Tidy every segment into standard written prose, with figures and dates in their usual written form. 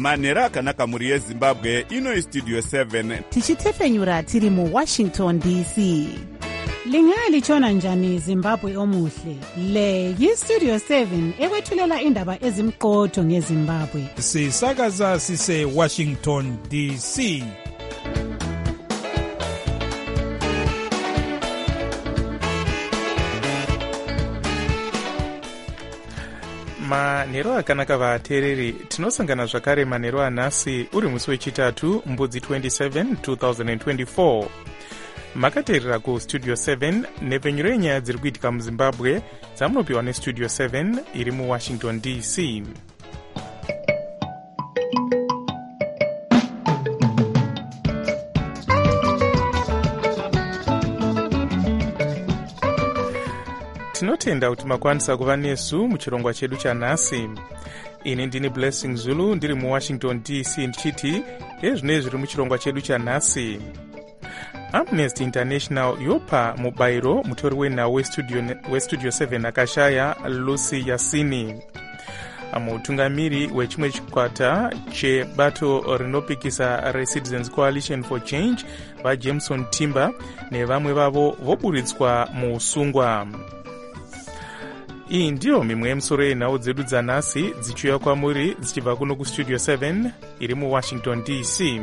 manhero akanaka mhuri yezimbabwe. Ino Studio 7 tichitefenyura tiri muWashington DC. Lingalitshona njani Zimbabwe omuhle? Le yiStudio 7 ekwethulela indaba ezimqotho ngeZimbabwe. Sisakaza sise Washington DC. manhero akanaka vateereri, tinosangana zvakare manhero anhasi uri musi wechitatu mbudzi 27 2024. makateerera kustudio 7 nepfenyuro yenyaya dziri kuitika muzimbabwe dzamunopiwa nestudio 7 iri muwashington DC. tinotenda kuti makwanisa kuva nesu muchirongwa chedu chanhasi. ini ndini Blessing Zulu ndiri muwashington DC ndichiti ezvinei zviri muchirongwa chedu chanhasi. Amnesty International yopa mubayiro mutori wenhau westudio 7 akashaya Lucy Yasini. mutungamiri wechimwe chikwata chebato rinopikisa reCitizens Coalition for Change vaJameson Timber nevamwe vavo voburitswa muusungwa. iyi ndiyo mimwe yemusoro yenhau dzedu dzanhasi dzichiuya kwamuri dzichibva kuno kustudio 7 iri muwashington DC.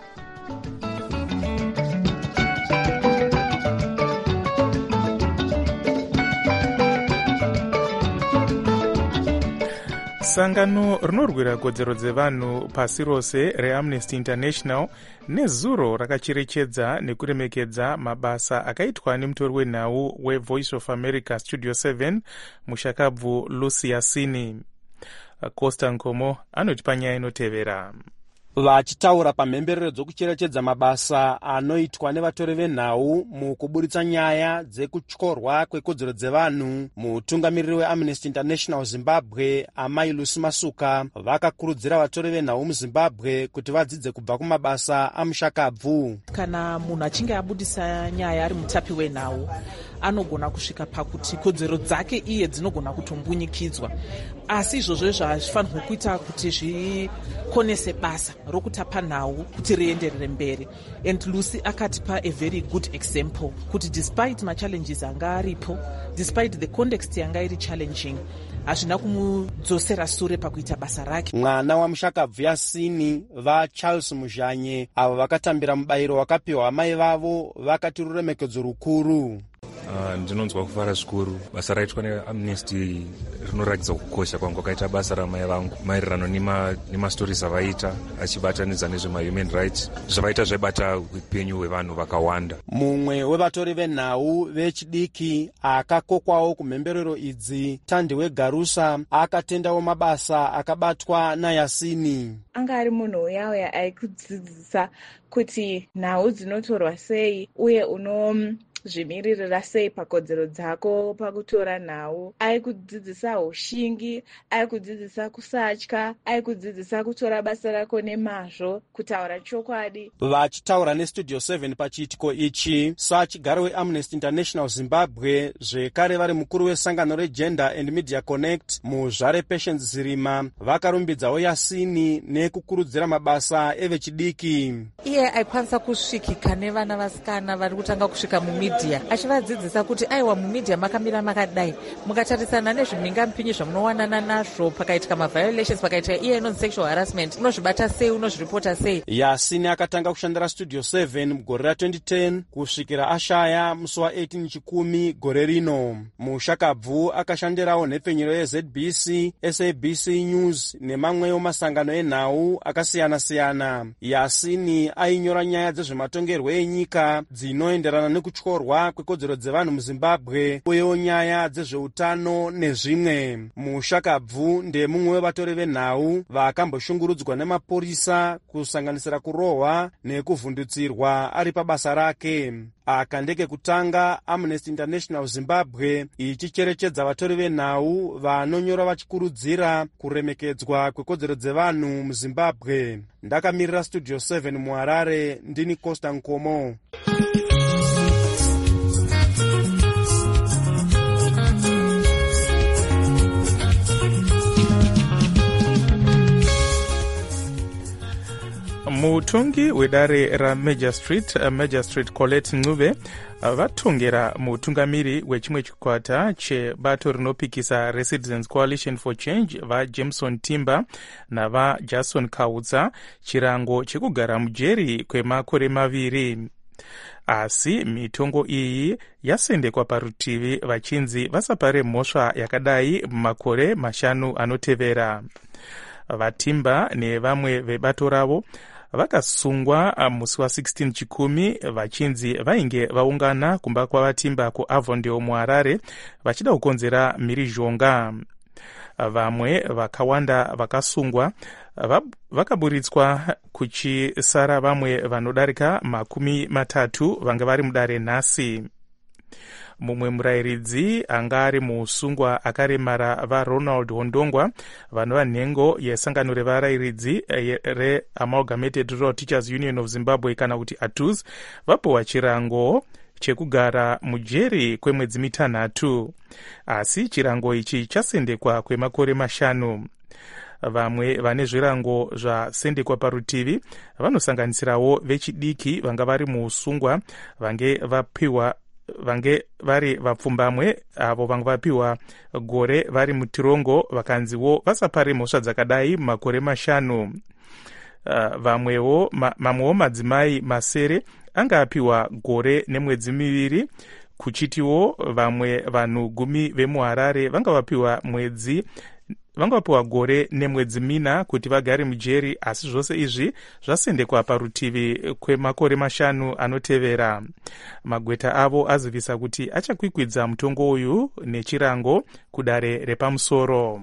sangano rinorwira kodzero dzevanhu pasi rose reAmnesty International nezuro rakacherechedza nekuremekedza mabasa akaitwa nemutori wenhau weVoice of America Studio 7 mushakabvu Lucy Yasini. Costa Nkomo anotipa nyaya inotevera. Vachitaura pamhemberero dzokucherechedza mabasa anoitwa nevatori venhau mukuburitsa nyaya dzekutyorwa kwekodzero dzevanhu, mutungamiriri weAmnesty International Zimbabwe Amai Lucy Masuka vakakurudzira vatori venhau muZimbabwe kuti vadzidze kubva kumabasa amushakabvu. Kana munhu achinge abudisa nyaya ari mutapi wenhau anogona kusvika pakuti kodzero dzake iye dzinogona kutombunyikidzwa, asi izvozvo zvafanirwa kuita kuti zvikonese basa rokutapa nhau kuti rienderere mberi. And Lucy akatipa a very good example kuti despite machallenges anga aripo, despite the context yanga iri challenging, hazvina kumudzosera sure pakuita basa rake. Mwana wamushakabvu Yasini vaCharles Muzhanye avo vakatambira mubayiro wakapiwa amai vavo vakati ruremekedzo rukuru. ndinonzwa kufara zvikuru. Basa raitwa neAmnesty rinoratidza kukosha kwangu kwakaita basa ramai vangu maererano nemastori zvavaita achibatanidza nezvemahuman rights zvavaita zvaibata upenyu hwevanhu vakawanda. Mumwe wevatori venhau vechidiki akakokwawo kumhemberero idzi, Tandi weGarusa, akatendawo mabasa akabatwa naYasini. Anga ari munhu uya aikudzidzisa kuti nhau dzinotorwa sei uye zvimiririra sei pakodzero dzako pakutora nhau. Aikudzidzisa ushingi, aikudzidzisa kusatya, aikudzidzisa kutora basa rako nemazvo, kutaura chokwadi. Vachitaura neStudio 7 pachiitiko ichi, sachigaro weAmnesty International Zimbabwe zvekare vari mukuru wesangano reGender and Media Connect Muzvare Patience Zirima vakarumbidzawo Yasini nekukurudzira mabasa evechidiki. Iye aikwanisa kusvikika nevana vasikana vari kutanga kusvika mumedia achivadzidzisa kuti aiwa mumedia makamira makadai, mukatarisana nezvimhingamupinyi zvamunowanana nazvo pakaitika maviolations, pakaitika iye inonzi sexual harassment, unozvibata sei, unozviripota sei. Yasini akatanga kushandira Studio 7 mugore ra2010 kusvikira ashaya musi wa18 chikumi gore rino. Mushakabvu akashandirawo nhepfenyuro yeZBC, SABC News nemamwewo masangano enhau akasiyana-siyana. Yasini ainyora nyaya dzezvematongerwo enyika dzinoenderana nekutyorwa kwekodzero dzevanhu muZimbabwe uyewo nyaya dzezveutano nezvimwe. Mushakabvu ndemumwe wevatori venhau vakamboshungurudzwa nemapurisa kusanganisira kurohwa nekuvhundutsirwa ari pabasa rake. Aka ndekekutanga Amnesty International Zimbabwe ichicherechedza vatori venhau vanonyora vachikurudzira kuremekedzwa kwekodzero dzevanhu muZimbabwe. Ndakamirira Studio 7 muHarare, ndini Costa Nkomo. mutongi wedare ramagistrate Colette Ncube vatongera mutungamiri wechimwe chikwata chebato rinopikisa reCitizens Coalition for Change vaJameson Timber navaJason Kautsa chirango chekugara mujeri kwemakore 2. Asi mitongo iyi yasendekwa parutivi vachinzi vasapare mhosva yakadai mumakore 5 anotevera. Vatimba nevamwe vebato ravo vakasungwa musi wa16 chikumi vachinzi vainge vaungana kumba kwavatimba kuAvondale muHarare vachida kukonzera mhirizhonga. Vamwe vakawanda vakasungwa vakaburitswa kuchisara vamwe vanodarika 30 vanga vari mudare nhasi. Mumwe murayiridzi anga ari muusungwa akaremara vaRonald Hondongwa vanova nhengo yesangano revarayiridzi reAmalgamated Rural Teachers Union of Zimbabwe kana kuti ATUZ vapiwa chirango chekugara mujeri kwemwedzi 6. Asi chirango ichi chasendekwa kwemakore 5. Vamwe vane zvirango zvasendekwa parutivi vanosanganisirawo vechidiki vanga vari muusungwa vange vari vapfumbamwe avo vanga vapiwa gore vari mutirongo vakanziwo vasapare mhosva dzakadai mumakore 5. Mamwewo madzimai masere anga apiwa gore nemwedzi 2 kuchitiwo vamwe vanhu 10 vemuHarare vanga vapiwa gore nemwedzi 4 kuti vagare mujeri. Asi zvose izvi zvasendekwa parutivi kwemakore 5 anotevera. Magweta avo azivisa kuti achakwikwidza mutongo uyu nechirango kudare repamusoro.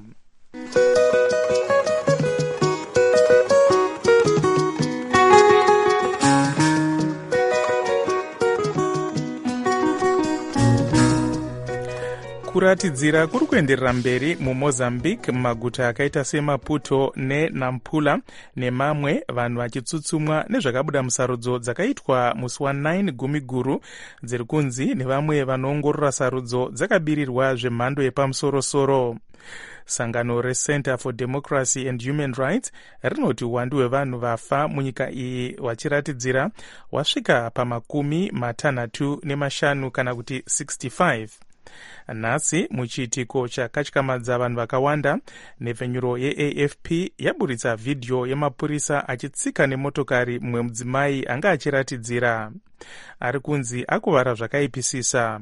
Kuratidzira kuri kuenderera mberi muMozambique mumaguta akaita seMaputo neNampula nemamwe vanhu vachitsutsumwa nezvakabuda musarudzo dzakaitwa musi wa9 Gumiguru dziri kunzi nevamwe vanoongorora sarudzo dzakabirirwa zvemhando yepamusorosoro. Sangano reCenter for Democracy and Human Rights rinoti uwandu hwevanhu vafa munyika iyi wachiratidzira wasvika pa65 kana kuti 65. Nhasi muchiitiko chakatyamadza vanhu vakawanda, nhepfenyuro yeAFP yaburitsa vhidhiyo yemapurisa achitsika nemotokari mumwe mudzimai anga achiratidzira. Ari kunzi akuvara zvakaipisisa.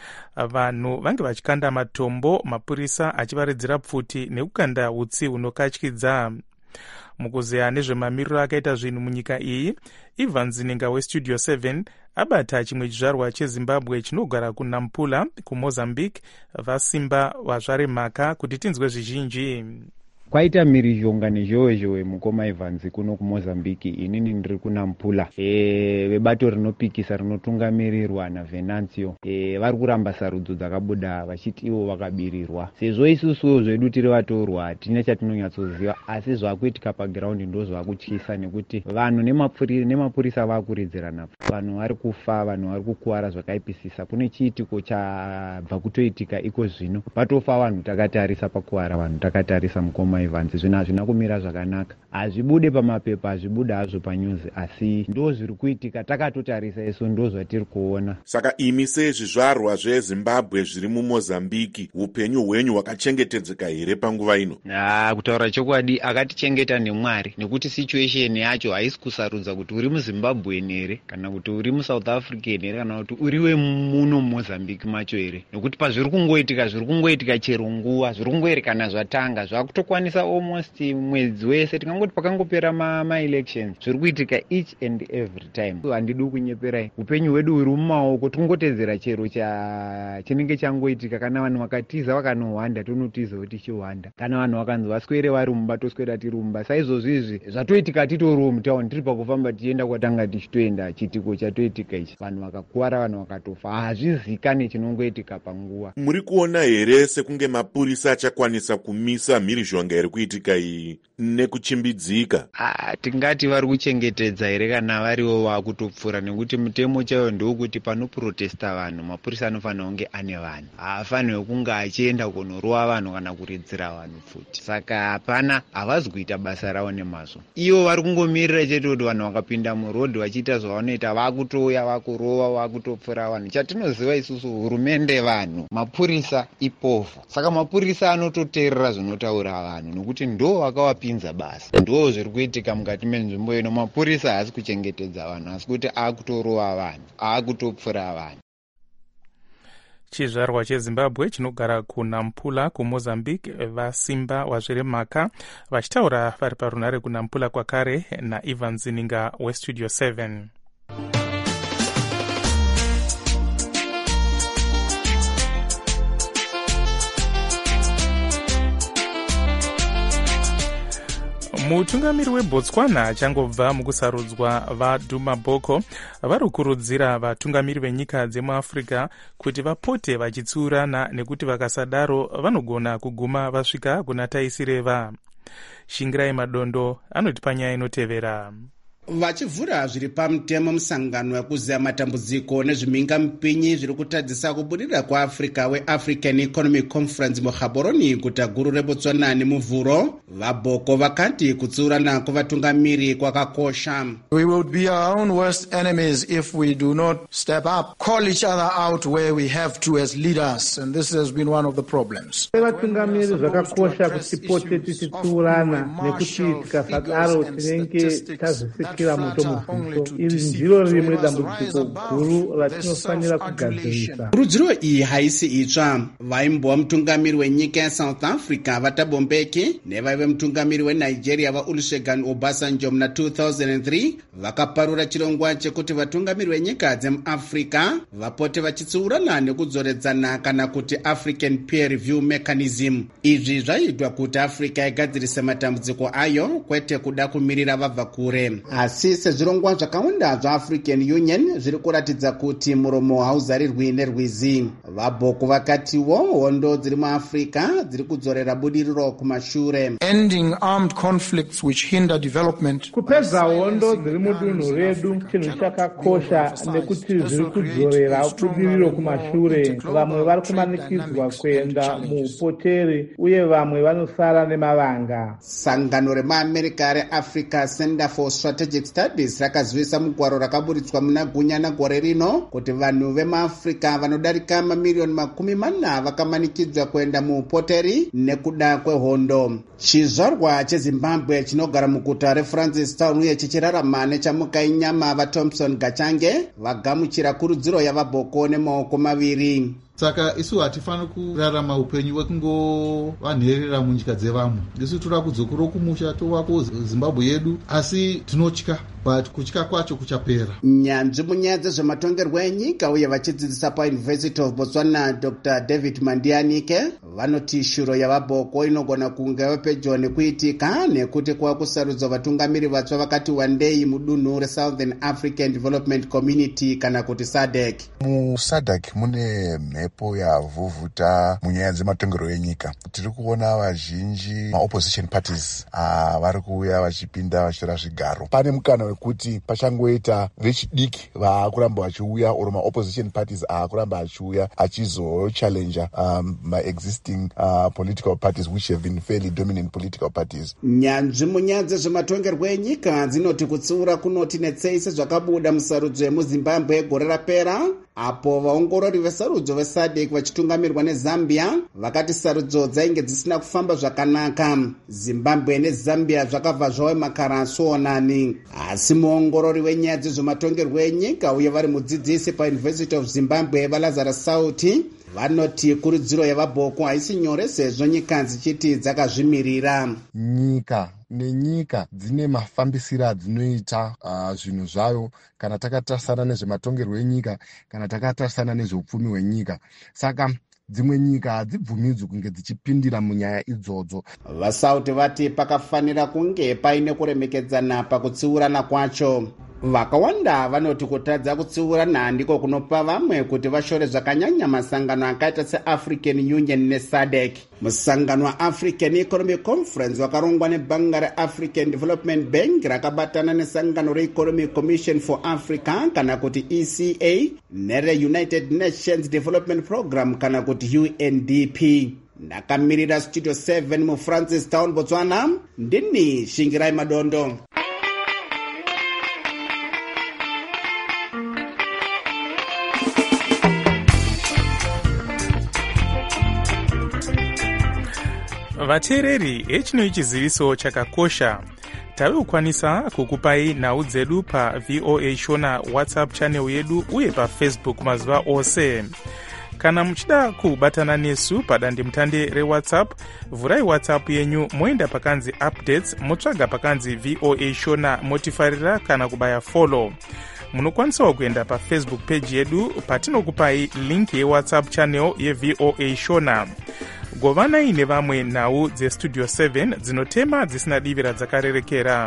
Vanhu vange vachikanda matombo, mapurisa achivaridzira pfuti nekukanda utsi hunokatyidza. Mukuzeya nezvemamiriro akaita zvinhu munyika iyi, Ivan Zininga weStudio 7 abata chimwe chizvarwa cheZimbabwe chinogara kuNampula kuMozambique vasimba wazvaremhaka kuti tinzwe zvizhinji. Kwaita mhirizhonga nezhowezhowe mukoma Evans kuno kuMozambique. Inini ndiri kuNampula. Vebato rinopikisa rinotungamirirwa naVenancio vari kuramba sarudzo dzakabuda vachiti ivo vakabirirwa. Sezvo isusuwo zvedu tiri vatorwa hatina chatinonyatsoziva, asi zvakuitika pagiraundi ndo zvakutyisa nekuti vanhu nemapurisa vakuridzirana. Vanhu vari kufa, vanhu vari kukuwara zvakaipisisa. Kune chiitiko chabva kutoitika iko zvino. Patofa vanhu takatarisa, pakuwara vanhu takatarisa mukoma Evans. Zvino hazvina kumira zvakanaka. Hazvibude pamapepa, hazvibude hazvo panyuzi, asi ndo zviri kuitika, takatotarisa isu ndo zvatiri kuona. Saka imi sezvizvarwa zveZimbabwe zviri muMozambique, upenyu hwenyu hwakachengetedzeka here panguva ino? Kutaura chokwadi akatichengeta neMwari, nekuti situation yacho haisi kusarudza kuti uri muZimbabwe here kana kuti uri muSouth Africa here kana kuti uriwe muno muMozambique macho here, nekuti pazviri kungoitika chero nguva, zviri kungoerekana zvatanga zvakutokwanisa almost mwedzi wese, tingangoti pakangopera ma-elections zviri kuitika each and every time. Handidi kunyeperai, upenyu hwedu huri mumaoko, tingotedzera chero chinenge changoitika. Kana vanhu vakatiza vakanohwanda, tonotiza kuti chihwanda. Kana vanhu vakanzi vaswere vari mumba, toswera tiri mumba. Saizvozvo izvi zvatoitika titoriwo mutauni, tiri pakufamba tichienda kwatanga tichitoenda, chitiko chatoitika ichi, vanhu vakakuwara, vanhu vakatofa, hazvizikane chinongoitika panguva. Muri kuona here sekunge mapurisa achakwanisa kumisa mhirizhonga mumiganga iri kuitika iyi nekuchimbidzika? Tingati vari kuchengetedza here kana variwo vakutopfuura, nekuti mutemo chaiwo ndewekuti panoprotesta vanhu mapurisa anofanira kunge ane vanhu, haafanirwe kunge achienda kunorova vanhu kana kuridzira vanhu futi. Saka hapana, havazi kuita basa ravo nemazvo. Ivo vari kungomirira chete kuti vanhu vakapinda murodhi vachiita zvavanoita vakutouya vakurova vakutopfuura vanhu. Chatinoziva isusu hurumende vanhu, mapurisa ipofu. Saka mapurisa anototeerera zvinotaura vanhu nekuti ndo vakavapinza basa. Ndo zviri kuitika mukati menzvimbo ino. Mapurisa haasi kuchengetedza vanhu asi kuti akutorova vanhu, akutopfuura vanhu. Chizvarwa cheZimbabwe chinogara kuNampula kuMozambique vasimba wazviremhaka vachitaura vari parunare kuNampula kwakare naIvan Zininga weStudio 7. Mutungamiri weBotswana achangobva mukusarudzwa vaDuma Boko vari kukurudzira vatungamiri venyika dzemuAfrica kuti vapote vachitsiurana nekuti vakasadaro vanogona kuguma vasvika kuna taisireva. Shingirai Madondo anoti panyaya inotevera. Vachivhura zviri pamutemo musangano wekuziya matambudziko nezvimhingamupinyi zviri kutadzisa kubudirira kwaAfrica weAfrican Economic Conference muGaborone guta guru reBotswana nemuvhuro, vaBoko vakati kutsiurana kuvatungamiri kwakakosha. We will be our own worst enemies if we do not step up, call each other out where we have to as leaders, and this has been one of the problems. Vatungamiri zvakakosha kuti tipote tichitsiurana nekuti tikasadaro tinenge tazvisikira muto mufungso. Iri ndiro rimwe dambudziko guru ratinofanira kugadzirisa. Kurudziro iyi haisi itsva. Vaimbova mutungamiri wenyika yaSouth Africa vaThabo Mbeki nevaive mutungamiri weNigeria vaOlusegun Obasanjo muna 2003 vakaparura chirongwa chekuti vatungamiri venyika dzemuAfrica vapote vachitsiurana nekudzoredzana kana kuti African Peer Review Mechanism. Izvi zvaitwa kuti Africa igadzirise matambudziko ayo kwete kuda kumirira vabva kure. Asi sezvirongwa zvakawanda zvaAfrican Union zviri kuratidza kuti muromo hauzarirwi nerwizi. VaBoko vakatiwo hondo dziri muAfrica dziri kudzorera budiriro kumashure. Ending armed conflicts which hinder development. Kupedza hondo dziri mudunhu redu chinhu chakakosha nekuti zviri kudzorera budiriro kumashure. Vamwe vari kumanikidzwa kuenda muupoteri uye vamwe vanosara nemavanga. Sangano remuAmerica reAfrica Center for Strategic Studies rakazivisa mugwaro rakaburitswa muna Gunyana gore rino kuti vanhu vemuAfrica vanodarika mamiliyoni 40 vakamanikidzwa kuenda muupoteri nekuda kwehondo. Chizvarwa cheZimbabwe chinogara muguta reFrancistown uye chichirarama nechamukainyama vaThompson Gachange vagamuchira kurudziro yavaBoko nemaoko maviri. Saka isu hatifaniri kurarama upenyu hwekungovanherera munyika dzevamwe. Isu toda kudzokera kumusha tovako Zimbabwe yedu, asi tinotya, but kutya kwacho kuchapera. Nyanzvi munyaya dzezvematongerwo enyika uye vachidzidzisa paUniversity of Botswana Dr. David Mandianike vanoti shuro yavaBoko inogona kunge wepedyo nekuitika nekuti kwa kusarudzwa vatungamiri vatsva vakati wandei mudunhu reSouthern African Development Community kana kuti SADC. MuSADC mune mhepo yavhuvhuta munyaya dzematongerwo enyika. Tiri kuona vazhinji maopposition parties vari kuuya vachipinda vachitora zvigaro. Pane mukana wekuti pachangoita vechidiki vaakuramba vachiuya oro maopposition parties aakuramba achiuya achizochallenja ma-existing political parties which have been fairly dominant political parties. Nyanzvi munyaya dzezvematongerwo enyika dzinoti kutsiura kunoti netsei sezvakabuda musarudzo yemuZimbabwe gore rapera, apo vaongorori vesarudzo veSADC vachitungamirirwa neZambia vakati sarudzo dzainge dzisina kufamba zvakanaka. Zimbabwe neZambia zvakabva zvave makarasoonani. Asi muongorori wenyaya dzezvematongerwo enyika uye vari mudzidzisi paUniversity of Zimbabwe vaLazarus Sauti vanoti kurudziro yavaBoko haisi nyore sezvo nyika dzichiti dzakazvimirira. Nyika nenyika dzine mafambisiro adzinoita zvinhu zvayo kana takatarisana nezvematongerwo enyika kana takatarisana nezveupfumi hwenyika. Saka dzimwe nyika hadzibvumidzwi kunge dzichipindira munyaya idzodzo. VaSauti vati pakafanira kunge paine kuremekedzana pakutsiurana kwacho. vakawanda vanoti kutadza kutsiura nhandiko kunopa vamwe kuti vashore zvakanyanya masangano akaita seafrican union nesadec. Musangano waAfrican Economic Conference wakarongwa nebhanga reAfrican Development Bank rakabatana nesangano reEconomic Commission for Africa kana kuti ECA nereUnited Nations Development Program kana kuti UNDP. Ndakamirira Studio 7 muFrancistown, Botswana, ndini Shingirai Madondo. vateereri, echinoi chiziviso chakakosha. Tave kukwanisa kukupai nhau dzedu pa VOA Shona WhatsApp channel yedu uye pa Facebook mazuva ose. Kana muchida kubatana nesu padandemutande reWhatsApp, vurai WhatsApp yenyu moenda pakanzi updates, motsvaga pakanzi VOA Shona, motifarira kana kubaya follow. Munokwanisawo kuenda pa Facebook page yedu patinokupai link yeWhatsApp channel yeVOA Shona. Govanai nevamwe nhau dzestudio 7 dzinotema dzisina divira dzakarerekera.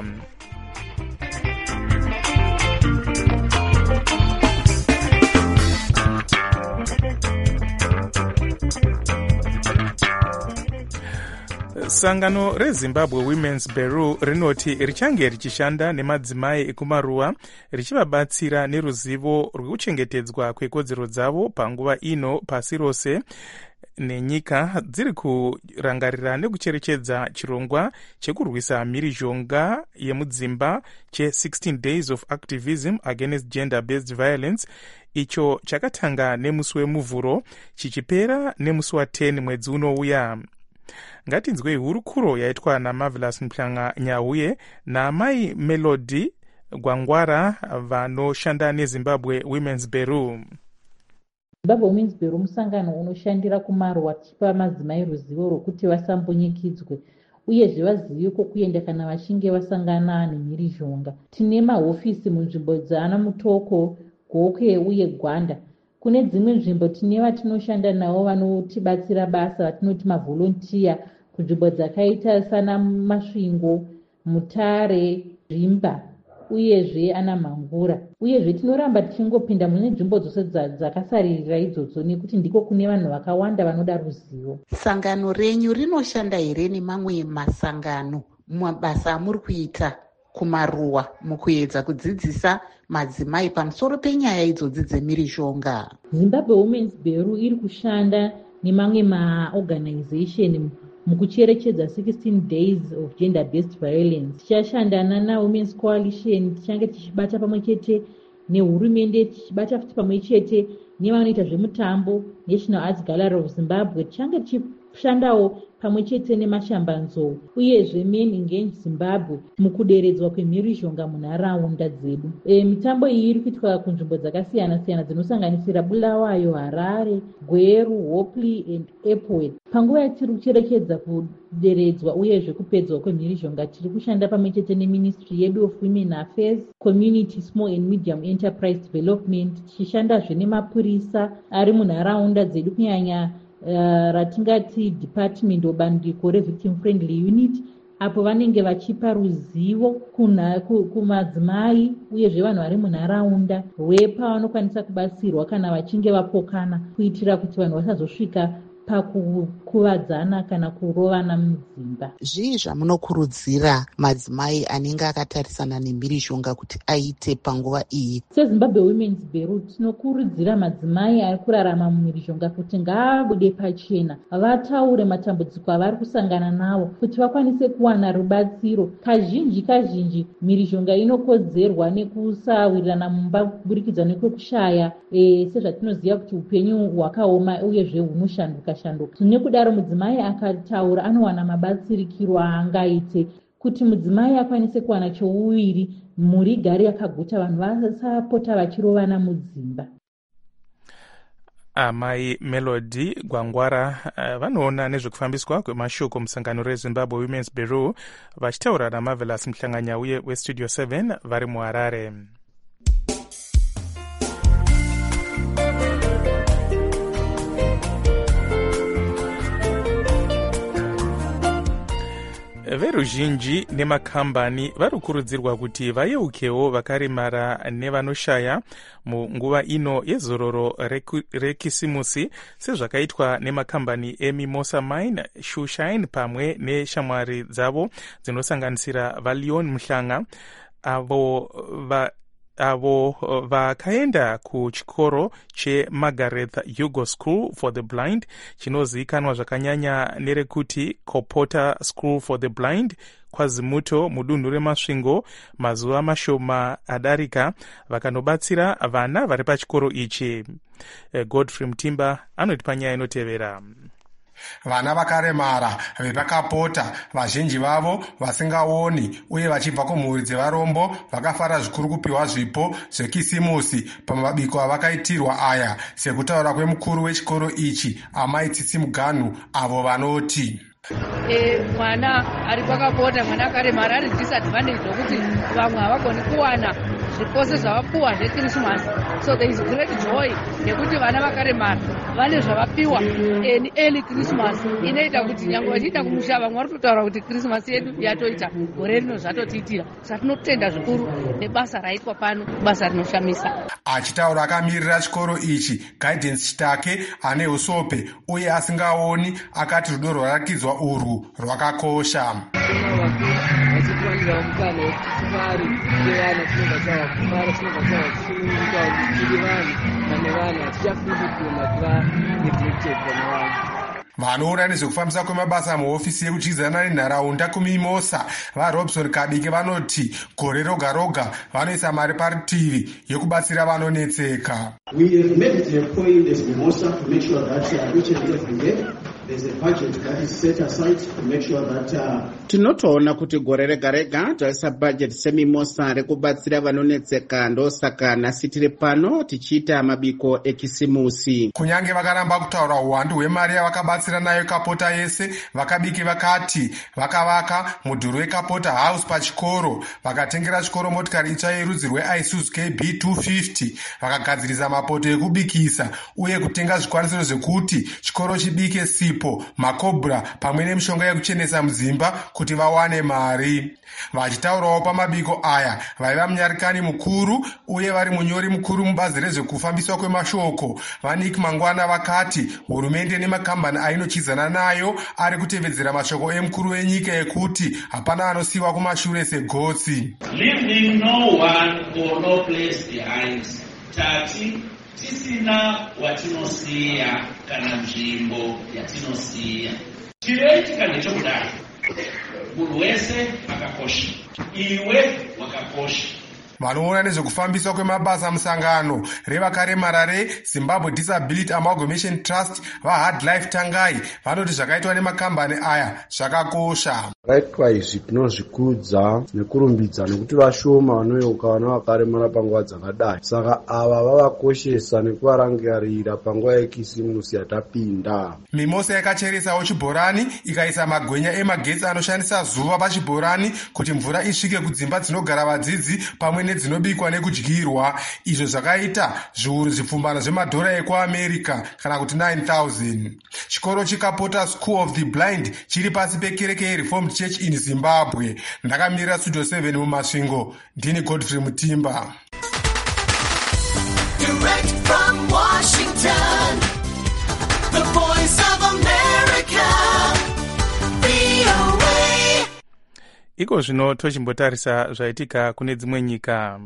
Sangano reZimbabwe Women's Bureau rinoti richange richishanda nemadzimai ekumaruwa richivabatsira neruzivo rwekuchengetedzwa kwekodzero dzavo panguva ino pasi rose, nenyika dziri kurangarira nekucherechedza chirongwa chekurwisa mhirizhonga yemudzimba che-16 Days of Activism Against Gender-Based Violence, icho chakatanga nemusi wemuvhuro chichipera nemusi wa10 mwedzi unouya. Ngatinzwei hurukuro yaitwa naMarvelous Mhlanga Nyauye naamai Melody Gwangwara vanoshanda neZimbabwe Women's Bureau. Zimbabwe Women's Bureau musangano unoshandira kumaruwa tichipa madzimai ruzivo rwokuti vasambonyikidzwe uyezve vazive kokuenda kana vachinge vasangana nemhirizhonga. Tine mahofisi munzvimbo dzaana Mutoko, Gokwe uye Gwanda. Kune dzimwe nzvimbo tine vatinoshanda navo vanotibatsira basa vatinoti mavolontiya kunzvimbo dzakaita sana Masvingo, Mutare, Zvimba uyezve ana Mhangura. Uyezve tinoramba tichingopinda mune nzvimbo dzose dzakasaririra idzodzo nekuti ndiko kune vanhu vakawanda vanoda ruzivo. Sangano renyu rinoshanda here nemamwe masangano mumabasa amuri kuita kumaruwa mukuedza kudzidzisa madzimai pamusoro penyaya idzodzi dzemhirizhonga? Zimbabwe Women's Bureau iri kushanda nemamwe maorganization mukucherechedza 16 Days of Gender-Based Violence. Tichashandana naWomen's Coalition, tichange tichibata pamwe chete nehurumende, tichibata futi pamwe chete nevanoita zvemutambo National Arts Gallery of Zimbabwe, tichange tichishandawo pamwe chete nemashambanzou uyezve Men Engage Zimbabwe mukuderedzwa kwemhirizhonga munharaunda dzedu. Mitambo iyi iri kuitwa kunzvimbo dzakasiyana-siyana dzinosanganisira Bulawayo, Harare, Gweru, Hopley and Epworth. Panguva yatiri kucherechedza kuderedzwa uyezve kupedzwa kwemhirizhonga, tiri kushanda pamwe chete neMinistry yedu of Women Affairs, Community Small and Medium Enterprise Development, tichishandazve nemapurisa ari munharaunda dzedu, kunyanya ratingati Department of Bandiko reVictim Friendly Unit, apo vanenge vachipa ruzivo kumadzimai uyezve vanhu vari munharaunda rwepavanokwanisa kubatsirwa kana vachinge vapokana, kuitira kuti vanhu vasazosvika pakukuvadzana kana kurovana mudzimba. Zvii zvamunokurudzira madzimai anenge akatarisana nemhirizhonga kuti aite panguva iyi? SeZimbabwe Women's Bureau tinokurudzira madzimai ari kurarama mumhirizhonga kuti ngaabude pachena, vataure matambudziko avari kusangana nawo kuti vakwanise kuwana rubatsiro. Kazhinji mhirizhonga inokodzerwa nekusawirirana mumba kuburikidza nekwekushaya sezvatinoziva kuti upenyu hwakaoma uyezve hunoshanduka. Nekudaro mudzimai akataura anowana mabatsirikiro aangaite kuti mudzimai akwanise kuwana chouviri, mhuri igare yakaguta, vanhu vasapota vachirovana mudzimba. Amai Melody Gwangwara vanoona nezvekufambiswa kwemashoko musangano reZimbabwe Women's Bureau vachitaura naMarvelous Mhlanga Nyauye weStudio 7 vari muHarare. veruzhinji nemakambani vari kukurudzirwa kuti vayeukewo vakaremara nevanoshaya munguva ino yezororo rekisimusi sezvakaitwa nemakambani eMimosa Mine, Shoeshine pamwe neshamwari dzavo dzinosanganisira vaLeon Muhlanga avo vakaenda kuchikoro cheMargaret Hugo School for the Blind chinozivikanwa zvakanyanya nerekuti Kopota School for the Blind kwazimuto mudunhu remasvingo mazuva mashoma adarika vakanobatsira vana vari pachikoro ichi. Godfrey Mutimba anoti panyaya inotevera. Vana vakaremara vepakapota vazhinji vavo vasingaoni uye vachibva kumhuri dzevarombo vakafara zvikuru kupiwa zvipo zvekisimusi pamabiko avakaitirwa aya, sekutaura kwemukuru wechikoro ichi Amai Tsitsi Muganhu, avo vanoti mwana ari pakapota, mwana akaremara ari disadvantage zvokuti vamwe havagoni kuwana zvipose zvavapiwa zvekrisimasi. So there is great joy nekuti vana vakaremara vane zvavapiwa early Christmas inoita kuti nyange vachiita kumusha vamwe vari kutotaura kuti Christmas yedu yatoita gore rino zvatotiitira. Saka tinotenda zvikuru nebasa raitwa pano, basa rinoshamisa. Achitaura akamirira chikoro ichi Guidance Chitake ane usope uye asingaoni akati rudo rwarakidzwa urwu rwakakosha. Vanoona nezvekufambisa kwemabasa muhofisi yekuchidzana nenharaunda kuMimosa vaRobson Kabike vanoti gore roga roga vanoisa mari parutivi yokubatsira vanonetseka. We have made it a point as Mimosa to make sure that each and every day there's a budget that is set aside to make sure that tinotoona kuti gore rega rega taisa budget seMimosa rekubatsira vanonetseka, ndosaka nhasi tiri pano tichiita mabiko ekisimusi. Kunyange vakaramba kutaura uwandu hwemari yavakabatsira nayo Kapota yese, vakabiki vakati vakavaka mudhuri weKapota House pachikoro, vakatengera chikoro motikari itsva yerudzi rweIsuzu KB 250, vakagadzirisa mapoto ekubikisa uye kutenga zvikwanisiro zvekuti chikoro chibike sipo, makobra pamwe nemishonga yekuchenesa mudzimba kuti vawane mari. Vachitaurawo pamabiko aya vaiva munyarikani mukuru uye vari munyori mukuru mubazi rezvekufambiswa kwemashoko vaNick Mangwana vakati hurumende nemakambani ainochidzana nayo ari kutevedzera mashoko emukuru wenyika ekuti hapana anosiyiwa kumashure segotsi. Leaving no one or no place behind. Tati tisina watinosiya kana nzvimbo yatinosiya. Chinoitika ndechokudai munhu wese akakosha, iwe wakakosha. Vanoona nezvekufambiswa kwemabasa musangano revakaremara reZimbabwe Disability Amalgamation Trust vaHard Life Tangai vanoti zvakaitwa nemakambani aya zvakakosha. Zvakaitwa izvi tinozvikudza nekurumbidza nekuti vashoma vanoyeuka vana vakaremara panguva dzakadai. Saka ava vavakoshesa nekuvarangarira panguva yekisimusi yatapinda. Mimosa yakacheresawo chibhorani ikaisa magwenya emagetsi anoshandisa zuva pachibhorani kuti mvura isvike kudzimba dzinogara vadzidzi pamwe nedzinobikwa nekudyirwa. Izvo zvakaita zviuru zvipfumbano zvemadhora ekuAmerica kana kuti 9,000. Chikoro cheKapota School of the Blind chiri pasi pekereke yeReformed Church in Zimbabwe. Ndakamirira Studio 7 mumasvingo. Ndini Godfrey Mutimba. Direct from Washington, the voice of America, VOA. Iko zvino tochimbotarisa zvaitika kune dzimwe nyika.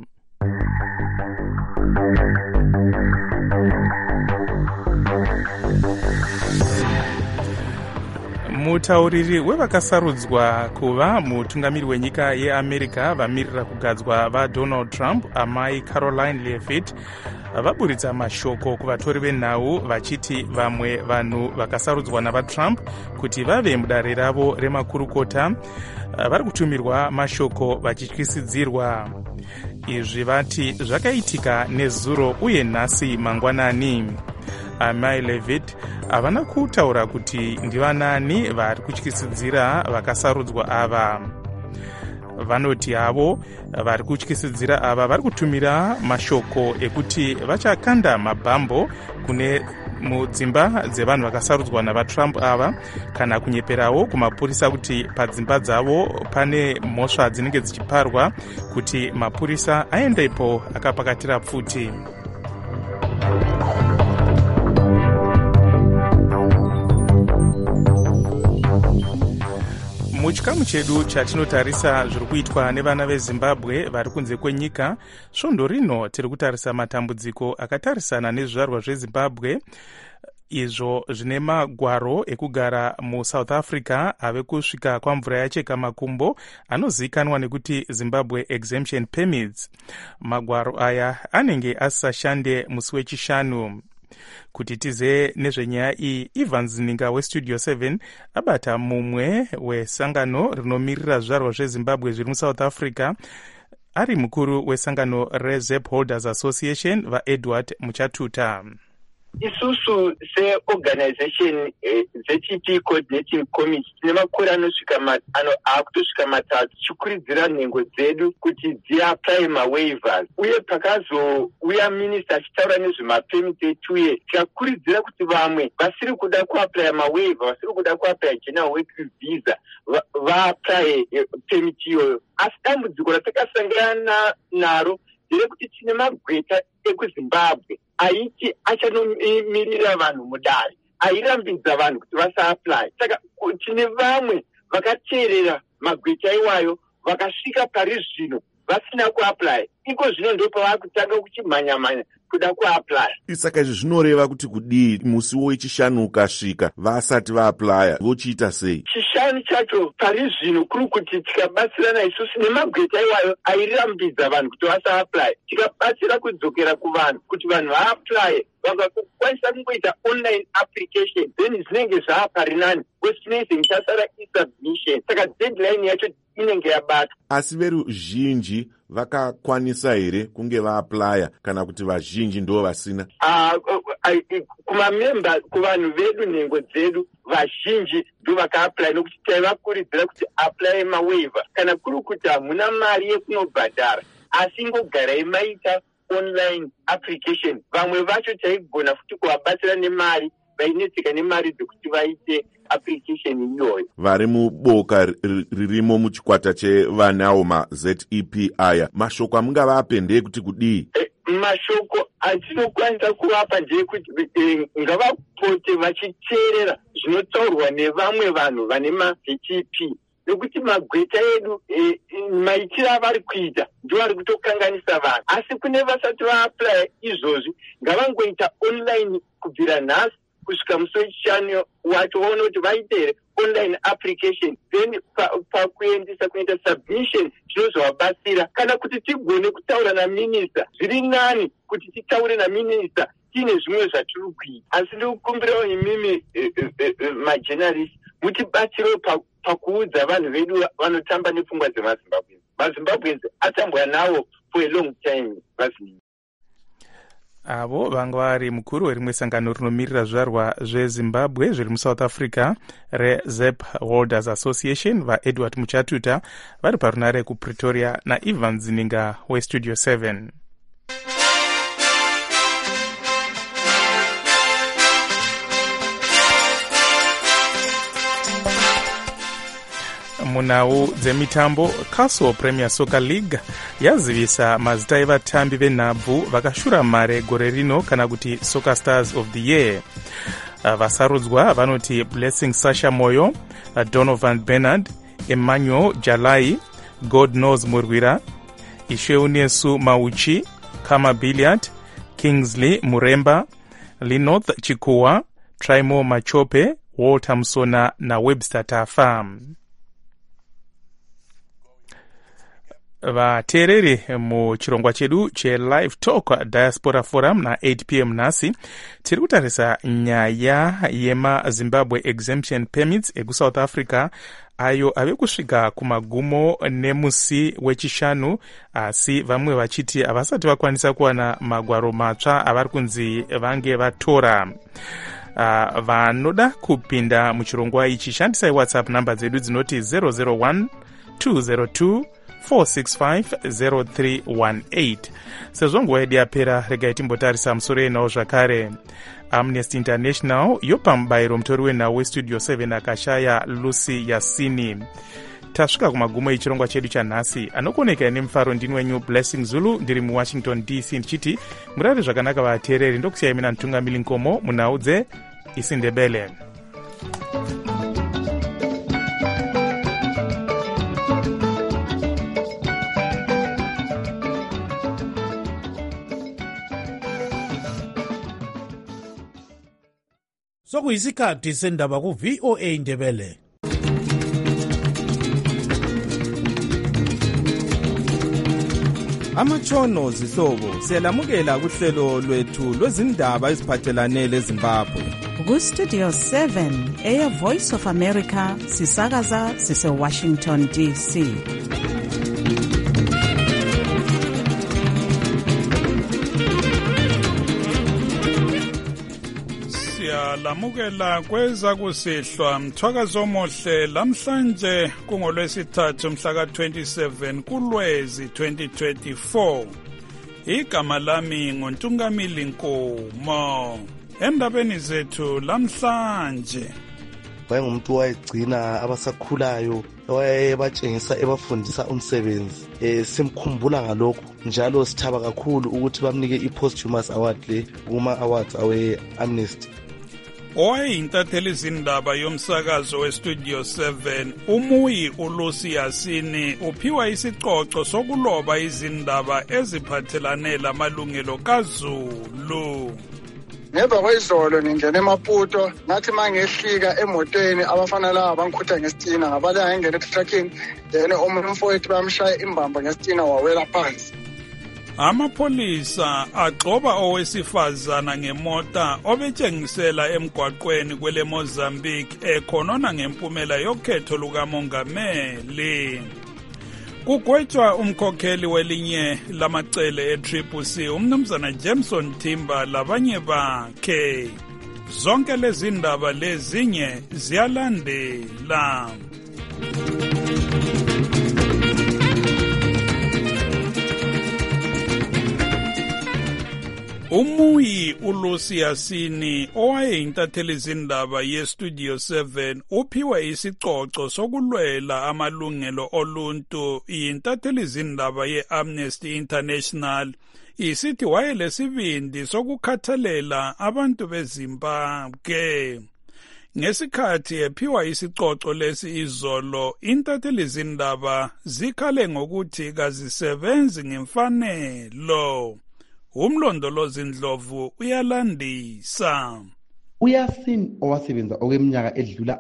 Mutauriri wevakasarudzwa kuva mutungamiri wenyika yeAmerica vamirira kugadzwa vaDonald Trump, Amai Caroline Leavitt, vaburitsa mashoko kuvatori venhau vachiti vamwe vanhu vakasarudzwa navaTrump kuti vave mudare ravo remakurukota vari kutumirwa mashoko vachityisidzirwa. Izvi vati zvakaitika nezuro uye nhasi mangwanani. Amai Leavitt havana kutaura kuti ndivanani vari kutyisidzira vakasarudzwa ava. Vanoti avo vari kutyisidzira ava vari kutumira mashoko ekuti vachakanda mabhambo kune mudzimba dzevanhu vakasarudzwa navatrump ava kana kunyeperawo kumapurisa kuti padzimba dzavo pane mhosva dzinenge dzichiparwa kuti mapurisa aendepo akapakatira pfuti. Muchikamu chedu chatinotarisa zviri kuitwa nevana vezimbabwe vari kunze kwenyika, svondo rino tiri kutarisa matambudziko akatarisana nezvizvarwa zvezimbabwe izvo zvine magwaro ekugara muSouth Africa ave kusvika kwamvura yacheka makumbo anozivikanwa nekuti Zimbabwe Exemption Permits. Magwaro aya anenge asisashande musi wechishanu. Kuti tize nezvenyaya iyi, Evans Ninga weStudio 7 abata mumwe wesangano rinomirira zvizvarwa zvezimbabwe zviri muSouth Africa, ari mukuru wesangano reZEP Holders Association vaEdward Muchatuta. Isusu seorganization ZTP coordinating committee tine makore akutosvika matatu tichikurudzira nhengo dzedu kuti dziapply mawaivers, uye pakazouya minista achitaura nezvemapemiti etu uye tikakurudzira kuti vamwe vasiri kuda kuapply mawaiver, vasiri kuda kuapply general work visa vaapply pemiti iyoyo. Asi dambudziko ratakasangana naro nderekuti tine magweta ekuzimbabwe aiti achanomiririra vanhu mudare, airambidza vanhu kuti vasaapply. Saka tine vamwe vakateerera magweta iwayo vakasvika pari zvino vasina kuapply. Iko zvino ndo pavakutanga kuchimhanya-mhanya kuda kuapply. Saka izvi zvinoreva kuti kudii musi wechishanu ukasvika vasati vaapply vochiita sei? Chishanu chacho pari zvino kuri kuti tikabatsirana isusu nemagweta iwayo airambidza vanhu kuti vasaapply, tikabatsira kudzokera kuvanhu kuti vanhu vaapply, vakakwanisa kungoita online application, then zvinenge zvaapari nani, westinezing chasara isubmission. Saka deadline yacho inenge yabatwa. Asi veruzhinji vakakwanisa here kunge vaaplya kana kuti vazhinji ndo vasina? Kumamemba, kuvanhu vedu, nhengo dzedu, vazhinji ndo vakaapply, nokuti taivakurudzira kuti apply mawaiver. Kana kuri kuti hamuna mari yekunobhadhara asi ingogarai maita online application, vamwe vacho taigona futi kuvabatsira nemari, vainetseka nemari dzekuti vaite application iyoyo. Vari muboka ririmo muchikwata chevanawo maZEP aya, mashoko amungavape ndekuti kudii? Mashoko atinokwanisa kuvapa ndekuti ngavapote vachiteerera zvinotaurwa nevamwe vanhu vane maZEP, nekuti magweta edu maitiro avari kuita ndio ari kutokanganisa vanhu. Asi kune vasati vaapply izvozvi ngavangoita online kubvira nhasi kusvika musi wechishanu wacho, vaona kuti vaite online application, then pakuendesa kuita submission zvinozvabatsira. Kana kuti tigone kutaura naminista, zviri nani kuti titaure naminista tiine zvimwe zvatiri kuita. Asi ndikukumbirawo imimi majournalist mutibatsirewo pakuudza vanhu vedu vanotamba nepfungwa dzemazimbabwenzi. Mazimbabwenzi atambwa nawo for a long time. Avo vanga vari mukuru werimwe sangano rinomirira zvizvarwa zvezimbabwe zviri muSouth Africa reZEP Holders Association vaEdward Muchatuta vari parunare kuPretoria naEvans Ninga weStudio 7. Munhau dzemitambo, Castle Premier Soccer League yazivisa mazita evatambi venhabvu vakashura mare gore rino kana kuti Soccer Stars of the Year. Vasarudzwa vanoti Blessing Sasha Moyo, Donovan Bernard, Emmanuel Jalai, God Knows Murwira, Isheunesu Mauchi, Kama Billiard, Kingsley Muremba, Linoth Chikuwa, Traimo Machope, Walter Msona na Webster Tafa. Vateereri muchirongwa chedu cheLive Talk Diaspora Forum na 8 p.m. nhasi tiri kutarisa nyaya yemaZimbabwe Exemption Permits ekuSouth Africa ayo ave kusvika kumagumo nemusi wechishanu, asi vamwe vachiti havasati vakwanisa kuwana magwaro matsva avari kunzi vange vatora. Vanoda kupinda muchirongwa ichi shandisai WhatsApp namba dzedu dzinoti 001 202 465 sezvo nguva yedu yapera regai timbotarisa musoro yenhau zvakare. Amnesty International yopa mubayiro mutori wenhau westudio 7 akashaya Lucy Yasini. Tasvika kumagumo echirongwa chedu chanhasi. Anokuoneka nemufaro ndini wenyu Blessing Zulu ndiri muWashington DC ndichiti murare zvakanaka vateereri. Ndokusiyai mina Ntungamili Nkomo munhau dzeIsiNdebele. Sokuyisikhathi sendaba ku VOA Ndebele. Amatshono zihlobo siyalamukela kuhlelo lwethu lwezindaba eziphathelane leZimbabwe. Ku Studio 7 Air Voice of America sisakaza sise Washington DC. Lamukela kweza kusihlwa mthwakazo omuhle lamhlanje kungolwesithathu mhla ka-27 kuLwezi 2024. Igama lami nguNtungamili Nkomo. Endabeni zethu lamhlanje wayengumuntu wayegcina abasakhulayo wayebatshengisa ebafundisa umsebenzi. Simkhumbula ngalokho njalo sithaba kakhulu ukuthi bamnike i-posthumous award le kuma-awards awe-Amnesty. Owayeyintatheli izindaba yomsakazo weStudio 7 umuyi uLucy Yasini uphiwa isicoco sokuloba izindaba eziphathelane lamalungelo kaZulu. Ngemva kwezolo ngingena eMaputo ngathi mangehlika emotweni abafana laba bangikhutha ngesitina ngabala ngengena etrucking then omunye umfowethu bamshaya imbamba ngesitina wawela phansi. Amapolisa agxoba owesifazana ngemota obetshengisela emgwaqweni kwele Mozambique ekhonona ngempumela yokhetho lukamongameli. Kugwetshwa umkhokheli welinye lamacele eTriple umnumzana Jameson Timber labanye bakhe. Zonke lezi ndaba lezinye ziyalandela. Umuyi uLucy Yasini owayeyintatheli izindaba yeStudio 7 uphiwe isicoco sokulwela amalungelo oluntu yintatheli izindaba yeAmnesty International. Isithi wayelesibindi sokukhathalela abantu beZimbabwe. Ngesikhathi ephiwa isicoco lesi izolo, intatheli izindaba zikhale ngokuthi kazisebenzi ngemfanelo. Umlondolozi Ndlovu uyalandisa. Uyasini owasebenza okweminyaka edlula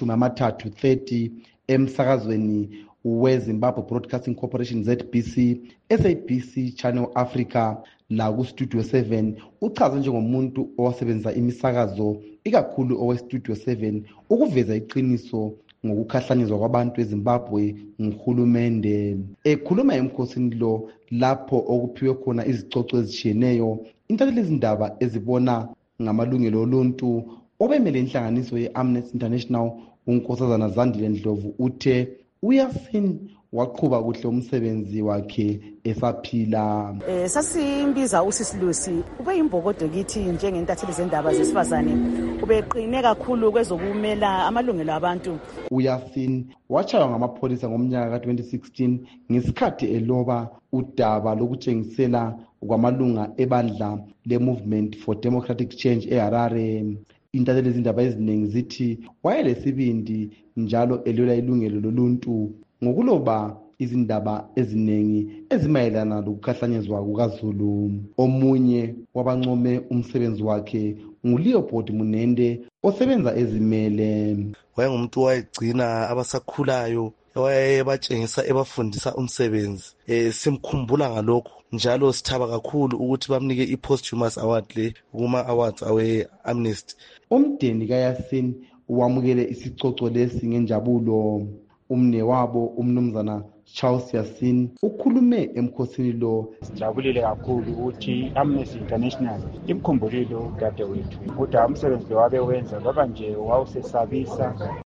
30 emsakazweni weZimbabwe Broadcasting Corporation ZBC, SABC Channel Africa la ku Studio 7 uchaza njengomuntu owasebenza imisakazo ikakhulu oweStudio 7 ukuveza iqiniso ngokukhahlanyezwa kwabantu eZimbabwe nguhulumende. Ekhuluma emkhosini lo lapho okuphiwe khona izicoco ezishiyeneyo, intatheli izindaba ezibona ngamalungelo oluntu obemele inhlanganiso yeAmnesty International uNkosazana Zandile Ndlovu uthe Uyasini waqhuba kuhle umsebenzi wakhe esaphila. Sasimbiza uSisi Lucy ube imbokodo kithi njengentatheli zendaba zesifazane ubeqine kakhulu kwezokumela amalungelo abantu. Uyasini wachaywa ngamapholisa ngomnyaka ka-2016 ngesikhathi eloba udaba lokutshengisela kwamalunga ebandla le-Movement for Democratic Change eHarare. Intatheli izindaba eziningi zithi wayelesibindi njalo elwela ilungelo loluntu ngokuloba izindaba eziningi ezimayelana lokukhahlanyezwa kukaZulu. Omunye wabancome umsebenzi wakhe nguLeopold Munende osebenza ezimele. Wayengumuntu wayegcina abasakhulayo wayebatshengisa ebafundisa umsebenzi. Simkhumbula ngalokho njalo sithaba kakhulu ukuthi bamnike i-posthumous award le kuma-awards awe-Amnesty. Umndeni kaYasini wamukele isicoco lesi ngenjabulo. Umne wabo umnumzana Charles Yasini ukhulume emkhosini lo. Sijabulile kakhulu ukuthi Amnesty International imkhumbulile udade wethu ukuthi umsebenzi wabe wenza baba nje wawusesabisa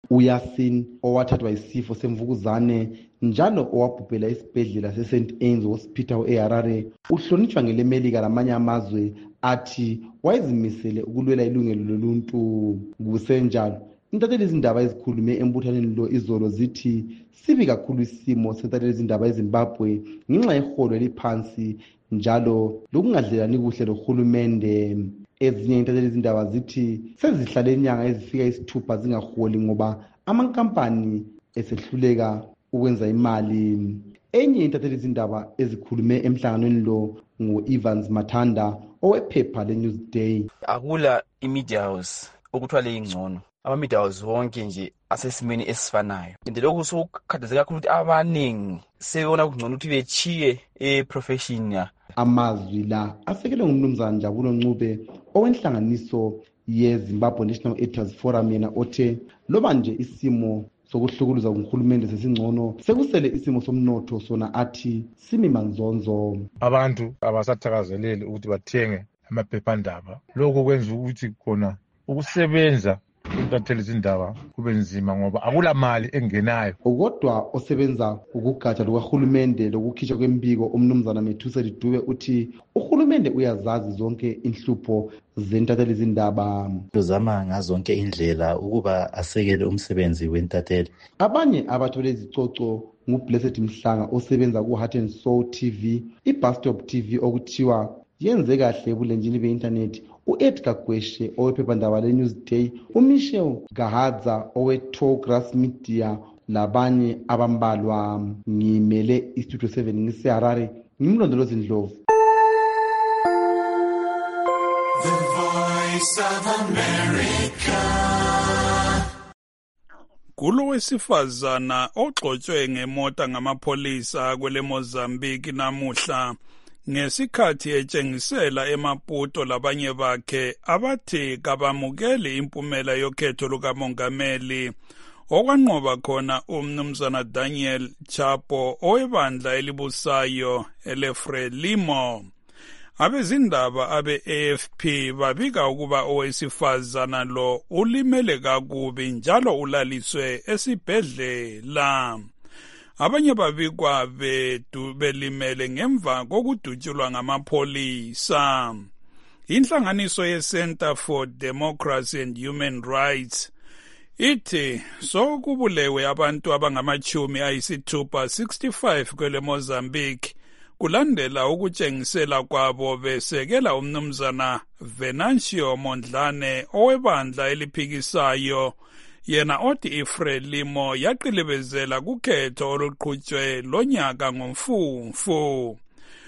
uYasin owathathwa isifo semvukuzane njalo owabhubhela esibhedlela seSt Anne's Hospital eHarare uhlonitshwa ngelemelika lamanye amazwe athi wayezimisele ukulwela ilungelo loluntu. Kusenjalo intatheli izindaba ezikhulume embuthaneni lo izolo zithi sibi kakhulu isimo sentatheli izindaba eZimbabwe ngenxa yeholo eliphansi njalo lokungadlelani kuhle lohulumende. Ezinye intatheli izindaba zithi sezihlale inyanga ezifika 6 zingaholi ngoba amankampani esehluleka ukwenza imali. Enye intatheli izindaba ezikhulume emhlanganweni lo ngo-Evans Mathanda owephepha le-Newsday. Akula i-media house okuthiwa leyingcono, ama-media house wonke nje asesimeni esifanayo. Into lokhu sokukhathazeka kakhulu ukuthi abaningi sebona kungcono ukuthi bechiye e-profession ya. Amazwi la asekelwe ngumnumzana Njabulo Ncube owenhlanganiso ye-Zimbabwe National Editors Forum yena othe loba nje isimo sokuhlukuluza kuhulumende sesingcono sekusele isimo somnotho sona athi simi manzonzo. Abantu abasathakazeleli ukuthi bathenge amaphephandaba, lokho kwenza ukuthi khona ukusebenza intatheli izindaba kube nzima ngoba akula mali engenayo. Kodwa osebenza ukugatsha lukahulumende lokukhishwa kwembiko umnumzana Methusela Dube uthi uhulumende uyazazi zonke inhlupho zentatheli izindaba. Uzama ngazonke indlela ukuba asekele umsebenzi wentatheli. Abanye abathole izicoco nguBlessed Mhlanga osebenza ku-Heart and Soul TV, iBus Stop TV okuthiwa yenze kahle ebulenjini be-internet, u-Edgar Gweshe owephephandaba le-Newsday, uMichelle Gahadza owe-Tallgrass Media labanye abambalwa. Ngimele iStudio 7 ngiseHarare, ngimlondolozi Ndlovu. The Voice of America. Kulo wesifazana ogxotshwe ngemota ngamapholisa kwele Mozambique namuhla ngesikhathi etshengisela eMaputo labanye bakhe abathi kabamukeli impumela yokhetho lukamongameli okwanqoba khona umnumzana Daniel Chapo owebandla elibusayo eleFrelimo. Abezindaba abe-AFP babika ukuba owesifazana lo ulimele kakubi njalo ulaliswe esibhedlela. Abanye babikwa belimele ngemva kokudutshulwa ngamapholisa. Inhlanganiso ye-Center for Democracy and Human Rights ithi sokubulewe abantu abangama-65 kwele Mozambique kulandela ukutshengisela kwabo besekela umnumzana Venancio Mondlane owebandla eliphikisayo yena othi iFrelimo yaqilibezela kukhetho oluqhutshwe lonyaka ngomfumfu.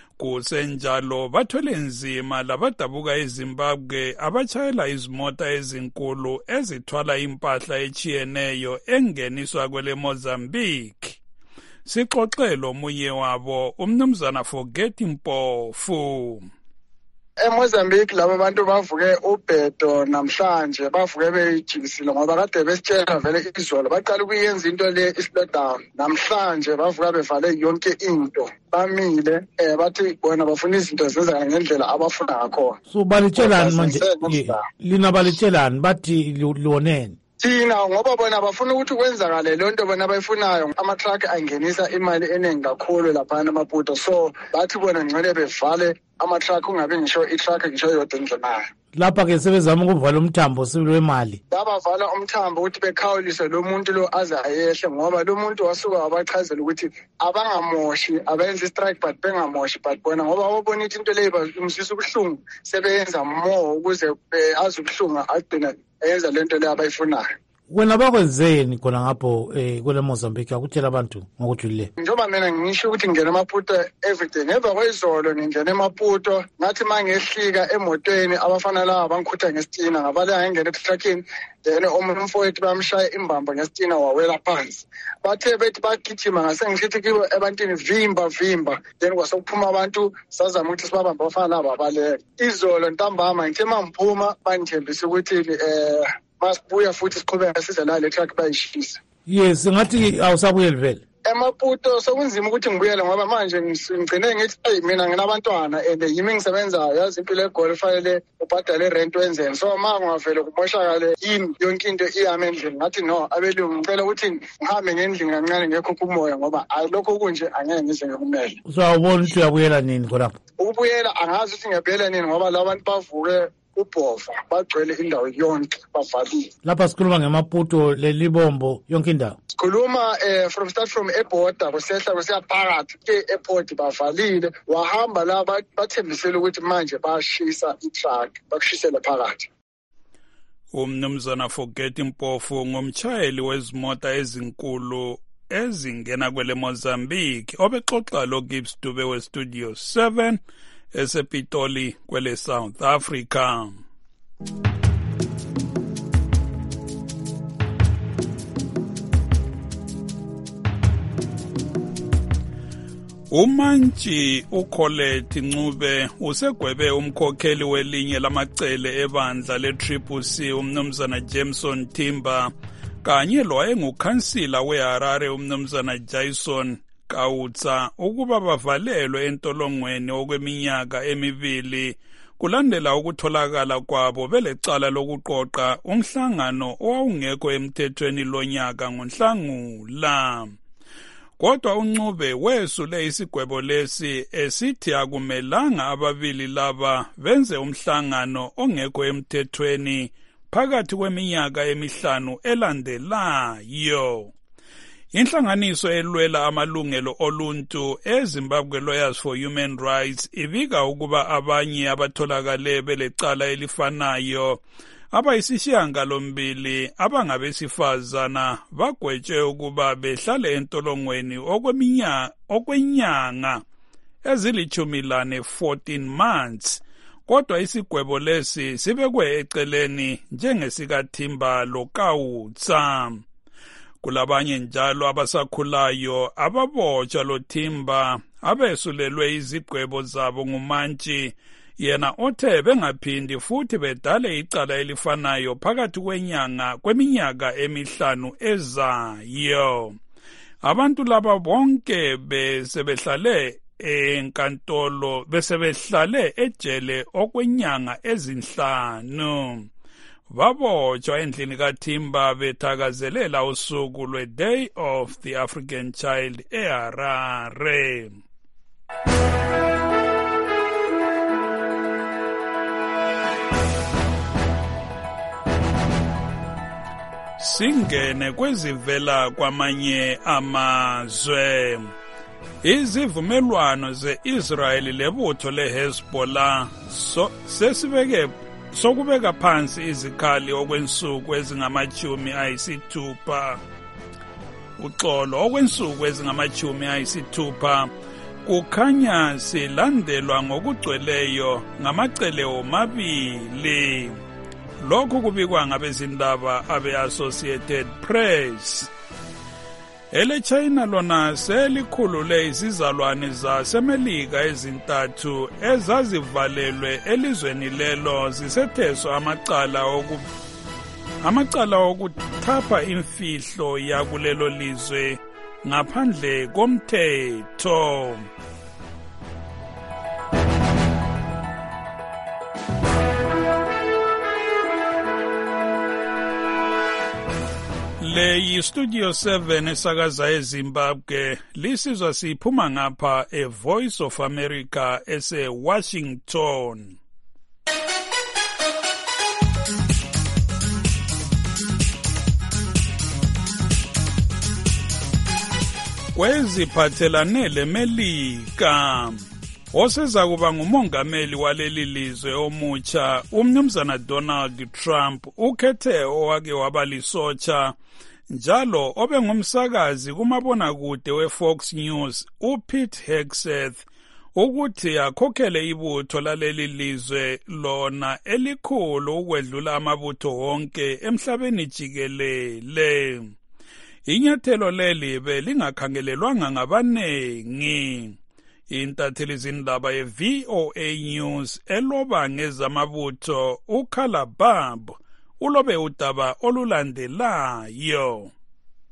Kusenjalo bathwele nzima labadabuka eZimbabwe abatshayela izimota ezinkulu ezithwala impahla echiyeneyo engeniswa kwele Mozambique. Sixoxelo munye wabo umnumzana Forget Mpofu. eMozambique laba bantu bavuke ubhedo namhlanje bavuke bejikisile ngoba kade besitshela vele izolo baqala ukuyenza into le i-slowdown. Namhlanje bavuka bevale yonke into bamile bathi bona bafuna izinto zenzeka ngendlela abafuna ngakhona. So balitshelani manje lina balitshelani bathi lonene thina ngoba bona bafuna ukuthi kwenzakale lonto bona bayifunayo. Ama-truck angenisa imali eningi kakhulu laphana eMaputo, so bathi bona ngcele bevale ama-truck ungabe ngisho i-truck ngisho yodwa engenayo. Lapha-ke sebezama ukuvala umthambo sibili wemali. Babavala umthambo ukuthi bekhawulise lo muntu lo aze ayehle ngoba lo muntu wasuka wabachazela ukuthi abangamoshi abenza i-strike but bengamoshi but bona ngoba wabona ukuthi into leyo imzwisa ubuhlungu sebeyenza more ukuze azi ubuhlungu agcina eyenza lento leyo abayifunayo. Wena bakwenzeni khona ngapho kwele Mozambique akutshela abantu ngokujulile? Njengoba mina ngisho ukuthi ngingena eMaputo everyday, ngemva kwezolo ngingena eMaputo ngathi mangehlika emotweni abafana laba bangikhutha ngesitina ngabale ngengena etruckini then omunye umfowethu bamshaya imbambo ngesitina wawela phansi. Bathe bethi bagijima ngasengishithi kibo ebantwini vimba then kwasokuphuma abantu sazama ukuthi sibabambe abafana laba abaleka. Izolo ntambama ngithe mangiphuma bangithembisa ukuthi masibuya futhi siqhubeka size la le truck bayishisa. Yes, ngathi awusabuyeli vele. eMaputo sokunzima ukuthi ngibuyele ngoba manje ngigcine ngithi mina nginabantwana and yimi ngisebenzayo yazi impilo egoli fanele ubhadale rent wenzeni so ma ngavele kumoshakale yini yonke into iyame endlini ngathi no abelungu ngicela ukuthi ngihambe ngendlini kancane ngekho kumoya ngoba lokho kunje angeke ngize ngikumele. So awubona ukuthi uyabuyela nini khonapho? Ukubuyela angazi ukuthi ngiyabuyela nini ngoba labantu bavuke ubhova bagcwele indawo yonke bavalile. Lapha sikhuluma ngemaputo lelibombo yonke indawo. Sikhuluma from airport kusehla kusiya phakathi ke-airport bavalile wahamba la bathembisela ukuthi manje bashisa i-truck bakushisela phakathi. Umnumzana Forget Mpofu ngumtshayeli wezimota ezinkulu ezingena kwele Mozambique obexoxa lo Gibbs Dube we Studio 7 esePitoli kwele South Africa. Umantshi uColette Ncube usegwebe umkhokheli welinye lamacele ebandla leTriple-C umnumzana Jameson Timber kanye lowayengukhansila weHarare umnumzana Jason Kautsa ukuba bavalelwe entolongweni okweminyaka emibili kulandela ukutholakala kwabo belecala lokuqoqa umhlangano owawungekho emthethweni lonyaka ngoNhlangula. Kodwa uNcube wesule isigwebo lesi esithi akumelanga ababili laba benze umhlangano ongekho emthethweni phakathi kweminyaka emihlanu elandelayo. Inhlanganiso elwela amalungelo oluntu eZimbabwe Lawyers for Human Rights ibika ukuba abanye abatholakale belecala elifanayo abayisishiyangalombili abangabesifazana bagwetshwe ukuba behlale entolongweni okwenyanga ezilithumilane 14 months. Kodwa isigwebo lesi sibekwe eceleni njengesikaThimba loKautsa. Kulabanye njalo abasakhulayo ababotshwa loThimba abesulelwe izigwebo zabo ngumantshi yena othe bengaphindi futhi bedale icala elifanayo phakathi kweminyaka emihlanu ezayo. Abantu laba bonke besebehlale enkantolo besebehlale ejele okwenyanga ezinhlanu. Babotshwa endlini kaThimba bethakazelela usuku lwe-Day of the African Child eHarare. Singene kwezivela kwamanye amazwe. Izivumelwano ze-Israel lebutho leHezbollah sokubeka phansi izikhali okwensuku ezingama-60 uxolo okwensuku ezingama-60 kukhanya silandelwa ngokugcweleyo ngamacele omabili. Lokhu kubikwa ngabezindaba abe-Associated Press. EleChina lona selikhulule izizalwane zaseMelika ezintathu ezazivalelwe elizweni lelo zisetheswa amacala okuthapha imfihlo yakulelo lizwe ngaphandle komthetho. Le yi-Studio 7 esakaza eZimbabwe lisizwa siphuma ngapha eVoice of America ese-Washington. Kweziphathelane leMelika oseza kuba ngumongameli waleli lizwe omutsha umnumzana Donald Trump ukhethe owake wabalisotsha njalo obengumsakazi kumabonakude weFox News uPete Hegseth ukuthi akhokhele ibutho laleli lizwe lona elikhulu ukwedlula amabutho wonke emhlabeni jikelele. Inyathelo leli belingakhangelelwanga ngabanengi. Intatheli zindaba ye-VOA News eloba ngezamabutho uKhalabab ulobe udaba olulandelayo.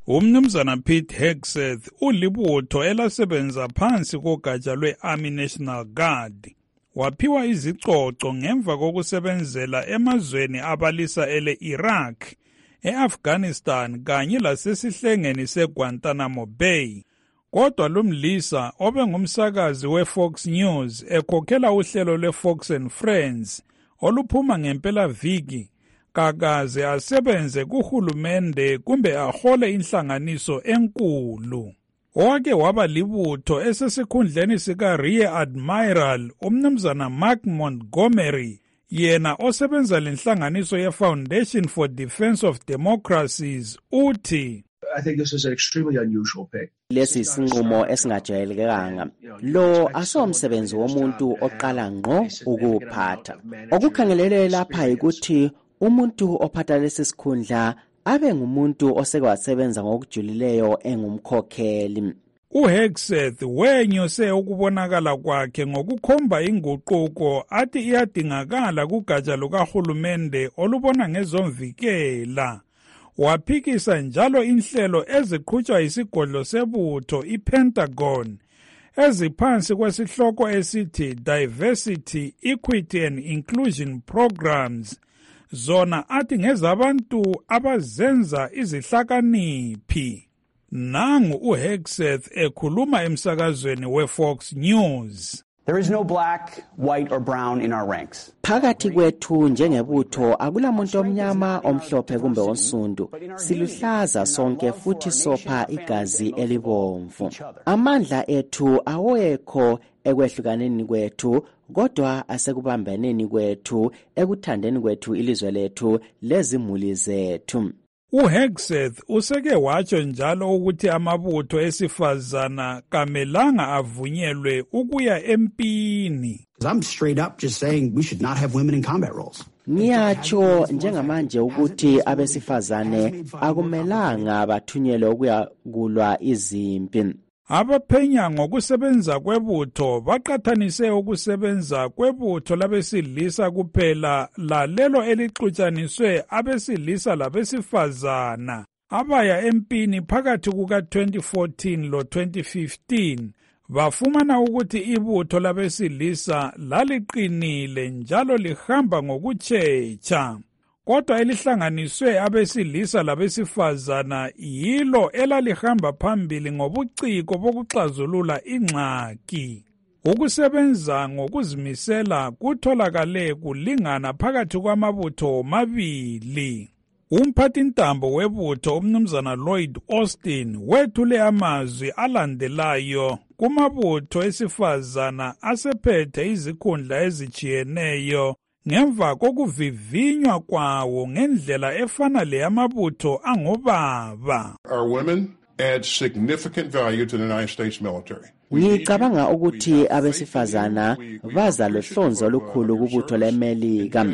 Umnumzana Pete Hegseth ulibutho elasebenza phansi kogatsha lwe-Army National Guard. Waphiwa izicoco ngemva kokusebenzela emazweni abalisa ele-Iraq, e-Afghanistan kanye lasesihlengeni se-Guantanamo Bay. Kodwa lumlisa obengumsakazi we-Fox News ekhokhela uhlelo lwe-Fox and Friends oluphuma ngempela viki, kakaze asebenze kuhulumende kumbe ahole inhlanganiso enkulu. Owake waba libutho esesikhundleni sika-Rear Admiral umnumzana Mark Montgomery, yena osebenza lenhlanganiso ye-Foundation for Defense of Democracies, uthi, I think this is an extremely unusual pick. Lesi isinqumo esingajayelekanga. Lo asomsebenzi womuntu oqala ngqo ukuphatha. Okukhangelelwe lapha ukuthi umuntu ophatha lesi sikhundla abe ngumuntu oseke wasebenza ngokujulileyo engumkhokheli. uHegseth wenyuse ukubonakala kwakhe ngokukhomba inguquko athi iyadingakala kugatsha lukahulumende olubona ngezomvikela. Waphikisa njalo inhlelo eziqhutshwa yisigodlo sebutho iPentagon eziphansi kwesihloko esithi Diversity, Equity and Inclusion Programs, zona athi ngezabantu abazenza izihlakaniphi. Nangu uHegseth ekhuluma emsakazweni weFox News. There is no black, white or brown in our ranks. Phakathi kwethu njengebutho akulamuntu omnyama, omhlophe kumbe onsundu. Siluhlaza sonke futhi sopha igazi elibomvu. Amandla ethu awekho ekwehlukaneni kwethu, kodwa asekubambaneni kwethu, ekuthandeni kwethu ilizwe lethu lezimuli zethu. uHegseth useke watsho njalo ukuthi amabutho esifazana kamelanga avunyelwe ukuya empini. I'm straight up just saying we should not have women in combat roles. Ngiyatsho njengamanje ukuthi abesifazane akumelanga bathunyelwe ukuya kulwa izimpi. Abaphenya ngokusebenza kwebutho baqathanise ukusebenza kwebutho labesilisa kuphela lalelo elixutshaniswe abesilisa labesifazana abaya empini phakathi kuka-2014 lo-2015. Bafumana ukuthi ibutho labesilisa laliqinile njalo lihamba ngokutshetsha. Kodwa elihlanganiswe abesilisa labesifazana yilo elalihamba phambili ngobuciko bokuxazulula ingxaki. Ukusebenza ngokuzimisela kutholakale kulingana phakathi kwamabutho mabili. Umphathintambo webutho umnumzana Lloyd Austin wethule amazwi alandelayo kumabutho esifazana asephethe izikhundla ezijiyeneyo ngemva kokuvivinywa kwawo ngendlela efana leyamabutho angobaba. Our women add significant value to the United States military. Ngicabanga ukuthi abesifazana baza lohlonzo olukhulu kubutho leMelika.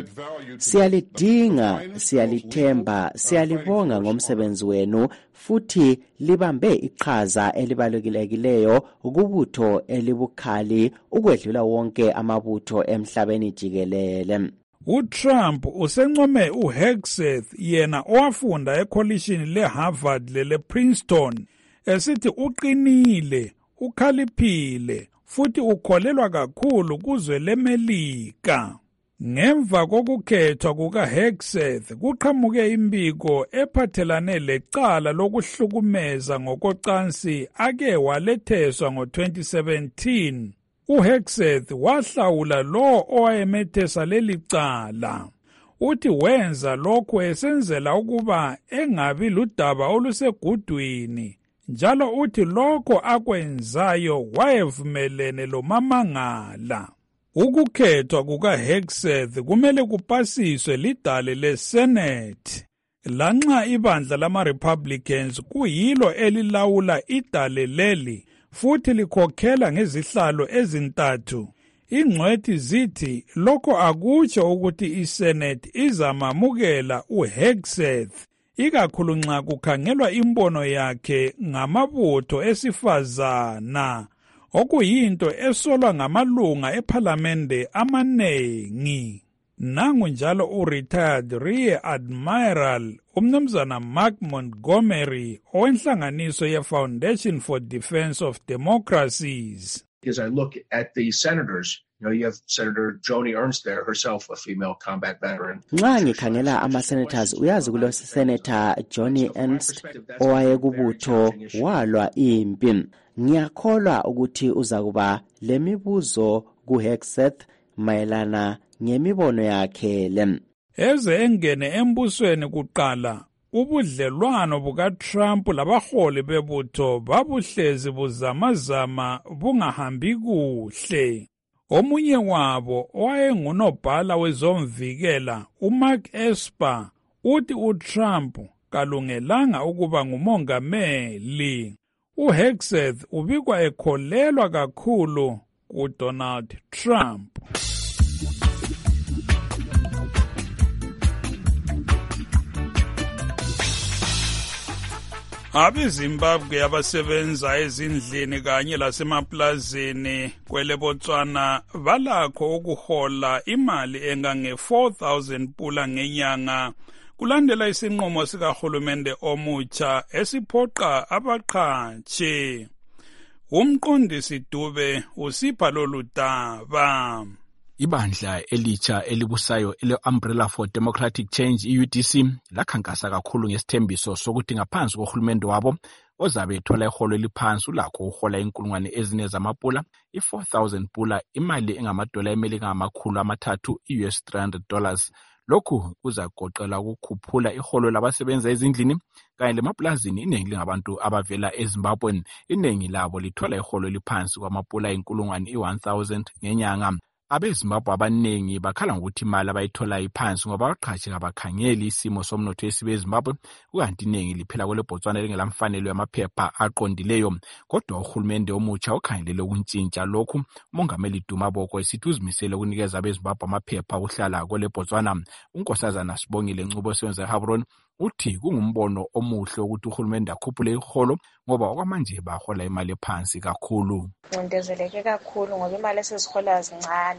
Siyalidinga, siyalithemba, siyalibonga ngomsebenzi wenu futhi libambe iqhaza elibalukileyo kubutho elibukhali ukwedlula wonke amabutho emhlabeni jikelele. uTrump usencome uHegseth yena owafunda ekholishini leHarvard lelePrinceton esithi uqinile, ukhaliphile futhi ukholelwa kakhulu kuzwe leMelika. Ngemva kokukhethwa kukaHegseth kuqhamuke imbiko ephathelane lecala lokuhlukumeza ngokocansi ake waletheswa ngo-2017. uHegseth wahlawula lo owayemethesa leli cala. Uthi wenza lokhu esenzela ukuba engabi ludaba olusegudwini, njalo uthi lokho akwenzayo wayevumelene lomamangala. Ukukhethwa kukaHegseth kumele kupasiswe lidale leSenate. Lanxa ibandla lama-Republicans kuyilo elilawula idale leli futhi likhokhela ngezihlalo ezintathu, ingcwethi zithi lokho akutsho ukuthi iSenate izamamukela uHegseth, ikakhulu nxa kukhangelwa imbono yakhe ngamabutho esifazana, okuyinto esolwa ngamalunga ephalamende amanengi. nangu njalo u-retired rear admiral umnumzana Mark Montgomery owenhlanganiso ye-Foundation for Defense of Democracies. As I look at the senators, you have Senator Joni Ernst there, herself a female combat veteran. Nxa ngikhangela ama-senators uyazi kulo senator Joni Ernst owayekubutho walwa impi. Ngiyakholwa ukuthi uzakuba lemibuzo ku-Hegseth mayelana ngemibono yakhe le. Eze engene embusweni kuqala ubudlelwano buka-Trump labaholi bebutho babuhlezi buzamazama bungahambi kuhle. Omunye wabo owayengunobhala wezomvikela uMark Esper uthi uTrump kalungelanga ukuba ngumongameli. uHegseth ubikwa ekholelwa kakhulu kuDonald Trump. AbeZimbabwe abasebenza ezindlini kanye lasemaplazini kwele Botswana balakho ukuhola imali engange-4,000 pula ngenyanga kulandela isinqumo sikahulumende omutsha esiphoqa abaqhatshi. Umqondisi Dube usipha lolu daba. Ibandla elitsha elibusayo ele-Umbrella for Democratic Change i-UDC lakhankasa kakhulu ngesithembiso sokuthi ngaphansi kohulumende wabo ozabe ethola iholo eliphansi ulakho uhola inkulungwane ezine zamapula, i-4,000 pula, imali engamadola emelika $300 US $300. Lokhu kuzagoqela ukukhuphula iholo labasebenza ezindlini kanye lemaplazini. Iningi lingabantu abavela eZimbabwe, iningi labo lithola iholo eliphansi kwamapula inkulungwane i-1,000 ngenyanga. AbeZimbabwe abaningi bakhala ngokuthi imali abayithola iphansi ngoba abaqhatshi abakhangeli isimo somnotho esibe eZimbabwe, kukanti iningi liphela kwele Botswana elingelamfanelo yamaphepha aqondileyo. Kodwa uhulumende omutsha ukhangelele ukuntshintsha lokhu. Umongameli Duma Boko esithi uzimisele ukunikeza abeZimbabwe amaphepha okuhlala kwele Botswana. uNkosazana Sibongile Ngcubo osebenza eHabron uthi kungumbono omuhle ukuthi uhulumende akhuphule iholo ngoba okwamanje bahola imali ephansi kakhulu. Ngindezeleke kakhulu ngoba imali esizihola zincane.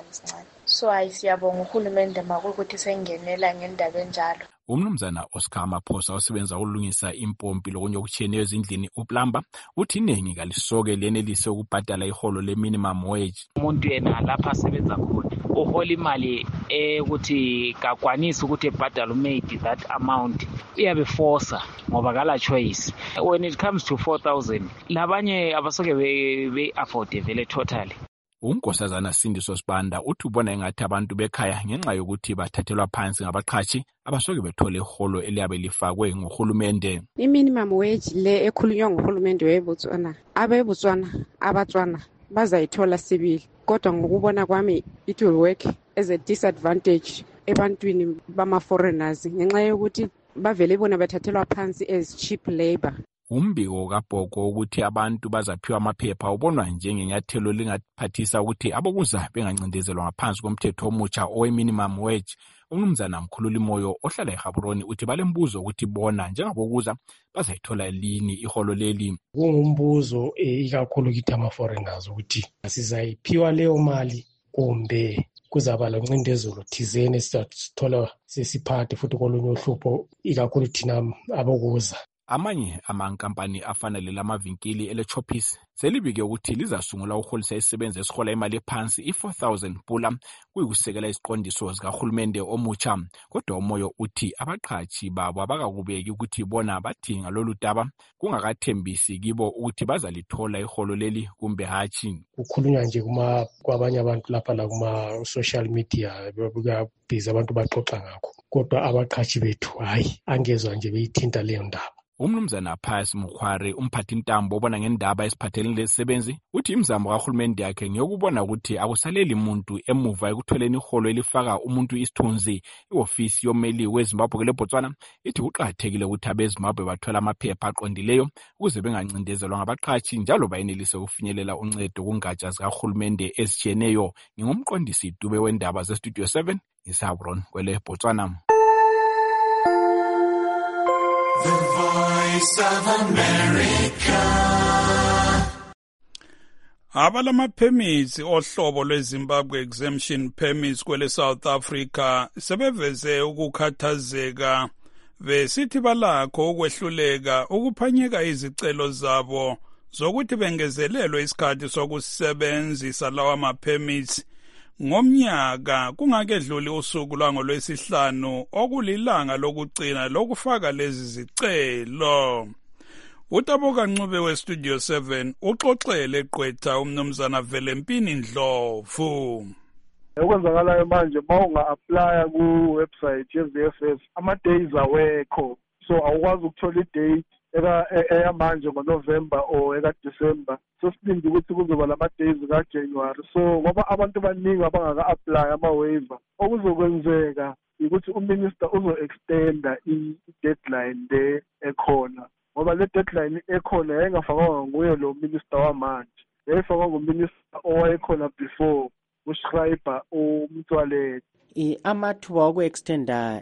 So siyabonga uhulumende makukuthi sengenela ngendaba enjalo. Umnumzana Oscar Maphosa osebenza ukulungisa impompi lokunye okutshiyeneyo ezindlini uPlumber uthi iningi kalisoke lenelise ukubhadala iholo le-minimum wage. Umuntu yena lapha asebenza khona uhola imali ukuthi kakwanisi ukuthi ebhadale umaid that amount, uyabe force ngoba kala choice. When it comes to 4,000 labanye abasoke be-afford vele totally. uNkosazana Sindiso Sibanda uthi ubona engathi abantu bekhaya ngenxa yokuthi bathathelwa phansi ngabaqhatshi abasoke bethole iholo eliyabe lifakwe nguhulumende. I-minimum wage le ekhulunywa nguhulumende weBotswana, abatswana bazayithola sibili, kodwa ngokubona kwami it will work as a disadvantage ebantwini bama-foreigners ngenxa yokuthi bavele bona bathathelwa phansi as cheap labor. Umbiko kaBhoko ukuthi abantu bazaphiwa amaphepha ubonwa njengenyathelo lingaphathisa ukuthi abokuza bengancindezelwa ngaphansi komthetho omutsha owe-minimum wage. Umnumzana Mkhululi Moyo ohlala eHabron uthi balembuzo ukuthi bona njengabokuza bazayithola lini iholo leli. Kungumbuzo ikakhulu kithi ama-foreigners ukuthi sizayiphiwa leyo mali kumbe kuzaba loncindezelo thizeni esizathola sesiphathe futhi kolunye uhlupho ikakhulu thina abokuza. Amanye amankampani afana lelamavinkili eleChoppers selibike ukuthi lizasungula uholisa isisebenzi esihola imali ephansi i-4,000 pula kuyikusekela isiqondiso zikahulumende omutsha. Kodwa uMoyo uthi abaqhatshi babo abakakubeki ukuthi bona bathi ngalolu daba kungakathembisi kibo ukuthi bazalithola iholo leli kumbe hatshi. Kukhulunywa nje kwabanye abantu lapha la kuma-social media kuyabhiza abantu baxoxa ngakho, kodwa abaqhatshi bethu hayi angezwa nje beyithinta leyo ndaba. Umnumzana Pius Mukhwari umphathi intambo obona ngendaba esiphathelene lezisebenzi uthi imizamo kahulumende yakhe ngiyokubona ukuthi akusaleli umuntu emuva ekutholeni iholo elifaka umuntu isithunzi. Iofisi yomeli weZimbabwe kwele Botswana ithi kuqakathekile ukuthi abeZimbabwe bathola amaphepha aqondileyo ukuze bengancindezelwa ngabaqhatshi njalo bayenelise ukufinyelela uncedo kungatsha zikahulumende ezitshiyeneyo. Ngingumqondisi Dube wendaba zeStudio 7 eHabron kwele Botswana. The Voice of America. Abalama permits ohlobo lweZimbabwe exemption permits kwele South Africa sebeveze ukukhathazeka besithi balakho ukwehluleka ukuphanyeka izicelo zabo zokuthi bengezelelwe isikhathi sokusebenzisa lawa ma-permits ngomnyaka kungakedluli usuku lwangolwesihlanu okulilanga lokugcina lokufaka lezi zicelo. Utaboka Ncube weStudio 7 uxoxele Gqwetha umnumzana Velempini Ndlovu. Okwenzakalayo manje mawunga-aplya ku-website ye-VFS ama-days awekho, so awukwazi ukuthola i-date eyamanje ngoNovember or eka-December. So silinde ukuthi kuzoba lama-days ka-January. So ngoba abantu baningi abangaka-aplya ama-waiver, okuzokwenzeka ukuthi uminister uzo-extenda i-deadline le ekhona. Ngoba le deadline ekhona yayingafakwa nguye lo minister wamanje, yayifakwa nguminister owayekhona before uSchreiber uMthwaleli. Amathuba oku-extenda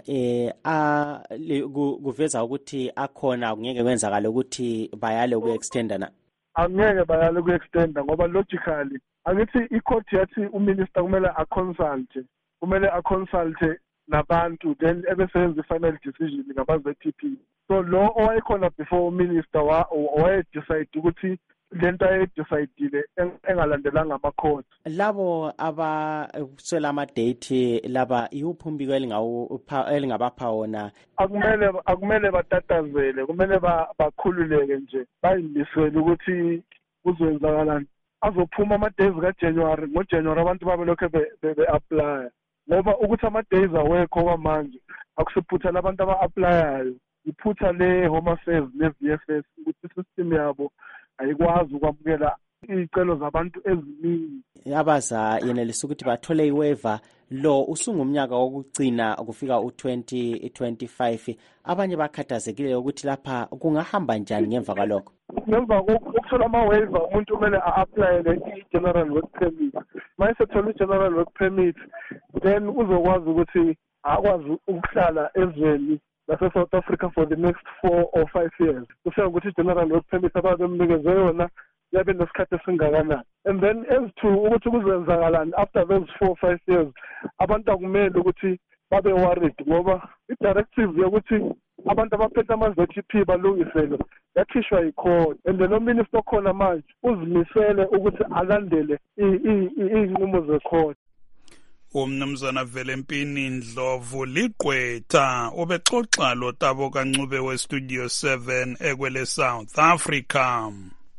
kuveza ukuthi akhona kungeke kwenzakala ukuthi bayale uku-extenda na? Angeke bayale uku-extenda ngoba logically angithi i-court yathi uminister kumele aconsulte nabantu then ebesenza i-final decision ngaba-ZTP. So lo owayekhona before uminister wayedecide ukuthi lento ayedecide engalandelanga ama-court. Labo abaswela ama-date laba yuphi umbiko elingabapha wona? Akumele batatazele, kumele bakhululeke nje bayimisele ukuthi kuzoyenzakalani. Azophuma ama-days ka-January, ngoJanuary abantu babe lokho be-aplya. Ngoba ukuthi ama-days awekho kwamanje akusiphutha labantu aba-aplayayo, iphutha le-Home Affairs ne-VFS ukuthi i-system yabo ayikwazi ukwamukela iy'celo zabantu eziningi. Abaza yenelisa ukuthi bathole i-waiver lo usungumnyaka wokugcina kufika u-2025. Abanye bakhathazekile ukuthi lapha kungahamba njani ngemva kwalokho. Ngemva kokuthola ama-waiver umuntu kumele a-aplayele i-general work permit. Mayesethola i-general work permit then uzokwazi ukuthi akwazi ukuhlala ezweni lase-South Africa for the next 4 or 5 years. Kusho ukuthi i-general work permit ababemnikeze yona yabe nesikhathi esingakanani. And then as to ukuthi kuzenzakalani after those 4 or 5 years, abantu akumele ukuthi babe worried ngoba i-directive yokuthi abantu abaphethe ama-ZTP balungisele yakhishwa yi-court, and then uminister okhona manje uzimisele ukuthi alandele iy'nqumo ze-court. Umnumzana Velempini Ndlovu liGqwetha ubexoxa lo Taboka Ncube weStudio 7 ekwele South Africa.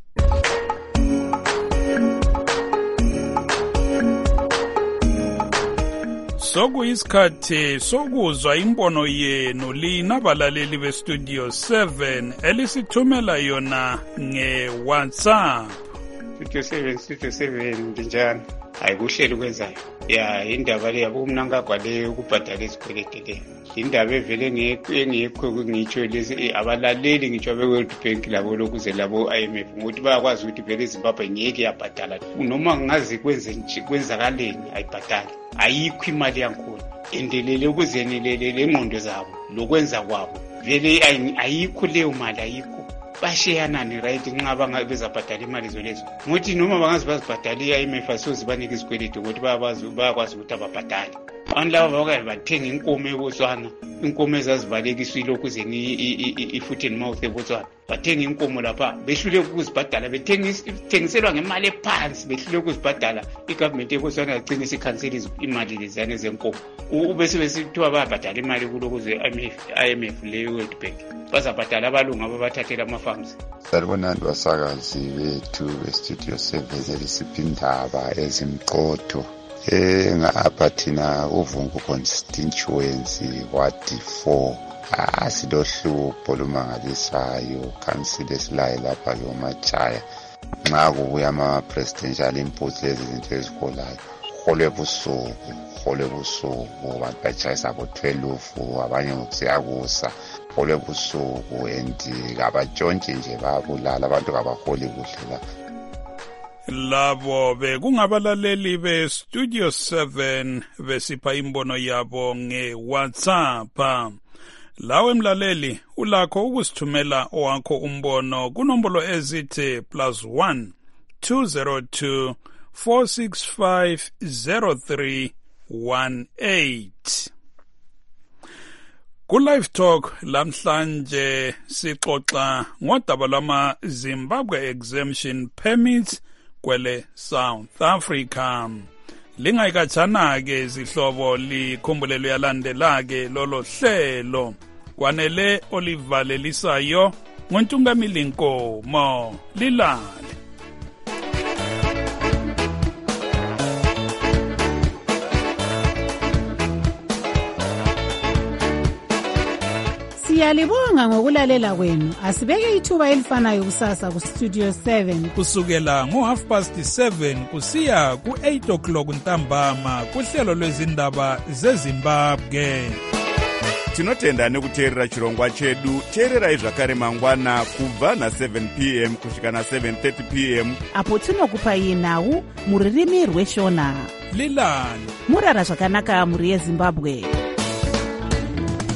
Sokuyisikhathi sokuzwa imbono yenu lina balaleli beStudio 7 elisithumela yona nge-WhatsApp. Studio 7 ndinjani? Ayikuhleli ukwenzayo. Ya indaba le yabo umnankagwa le ukubhadala isikweleti le. Indaba evele ngekho ngitsho lezi abalaleli ngitsho be-World Bank labo lokuze labo IMF ngokuthi bayakwazi ukuthi vele iZimbabwe ngeke yabhadala. Noma ngazi kwenzakaleni ayibhadali. Ayikho imali yankulu. Endelele ukuzenelele lengqondo zabo lokwenza kwabo. Vele ayikho leyo mali ayikho. Bashiyanani right nxa bezabhadala imali zolezo. Ngokuthi noma bangazi bazibhadala i-IMF asozibanike isikweleti ngokuthi bayakwazi ukuthi ababhadale. Abantu laba bakade bathenga inkomo eBotswana, inkomo ezazibalekiswa ilokhu zeni i-foot and mouth eBotswana. Bathenga inkomo lapha behluleka ukuzibhadala, bethengiselwa ngemali ephansi, behluleka ukuzibhadala. I-government eBotswana yagcina isikhansela imali leziyana zenkomo. Ubese besithiwa bayabhadala imali kulokhu ze-IMF le-World Bank. Bazabhadala abalungu ababathathela ama-farms. Salibonani basakazi bethu beStudio 7 elisipha indaba ezimqotho. Ngapha thina uVungu constituency ward 4 asilohlupho lumangalisayo khansile esilayo lapha yoMachaya nxa kubuya ama-presidential impost lezi zinto eziholayo holwe busuku abantu batshayisa bo-12 abanye ngokusiyakusa holwe busuku and kabatshontshe nje bayabulala abantu kabaholi kuhle la. Labo bekungabalaleli beStudio 7 besipha imbono yabo nge-WhatsApp. Lawe mlaleli ulakho ukusithumela owakho umbono kunombolo ezithi +1 202-465-0318. Ku-Live Talk lamhlanje sixoxa ngodaba lwama Zimbabwe exemption permits kwele South Africa. Lingayikatshana-ke zihlobo likhumbulelo yalandela-ke lolo hlelo. Kwanele olivalelisayo ngoNtungamili Nkomo lilale. Siyalibonga ngokulalela kwenu. Asibeke ithuba elifanayo kusasa ku Studio 7 kusukela ngo7:30 kusiya ku8:00 ntambama kuhlelo lwezindaba zeZimbabwe. Tinotenda nekuteerera chirongwa chedu. Teererai zvakare mangwana kubva na7 p.m. kusvika na7:30 p.m. apo tinokupai nhau muririmi rweshona. Lilani murara zvakanaka muri yeZimbabwe.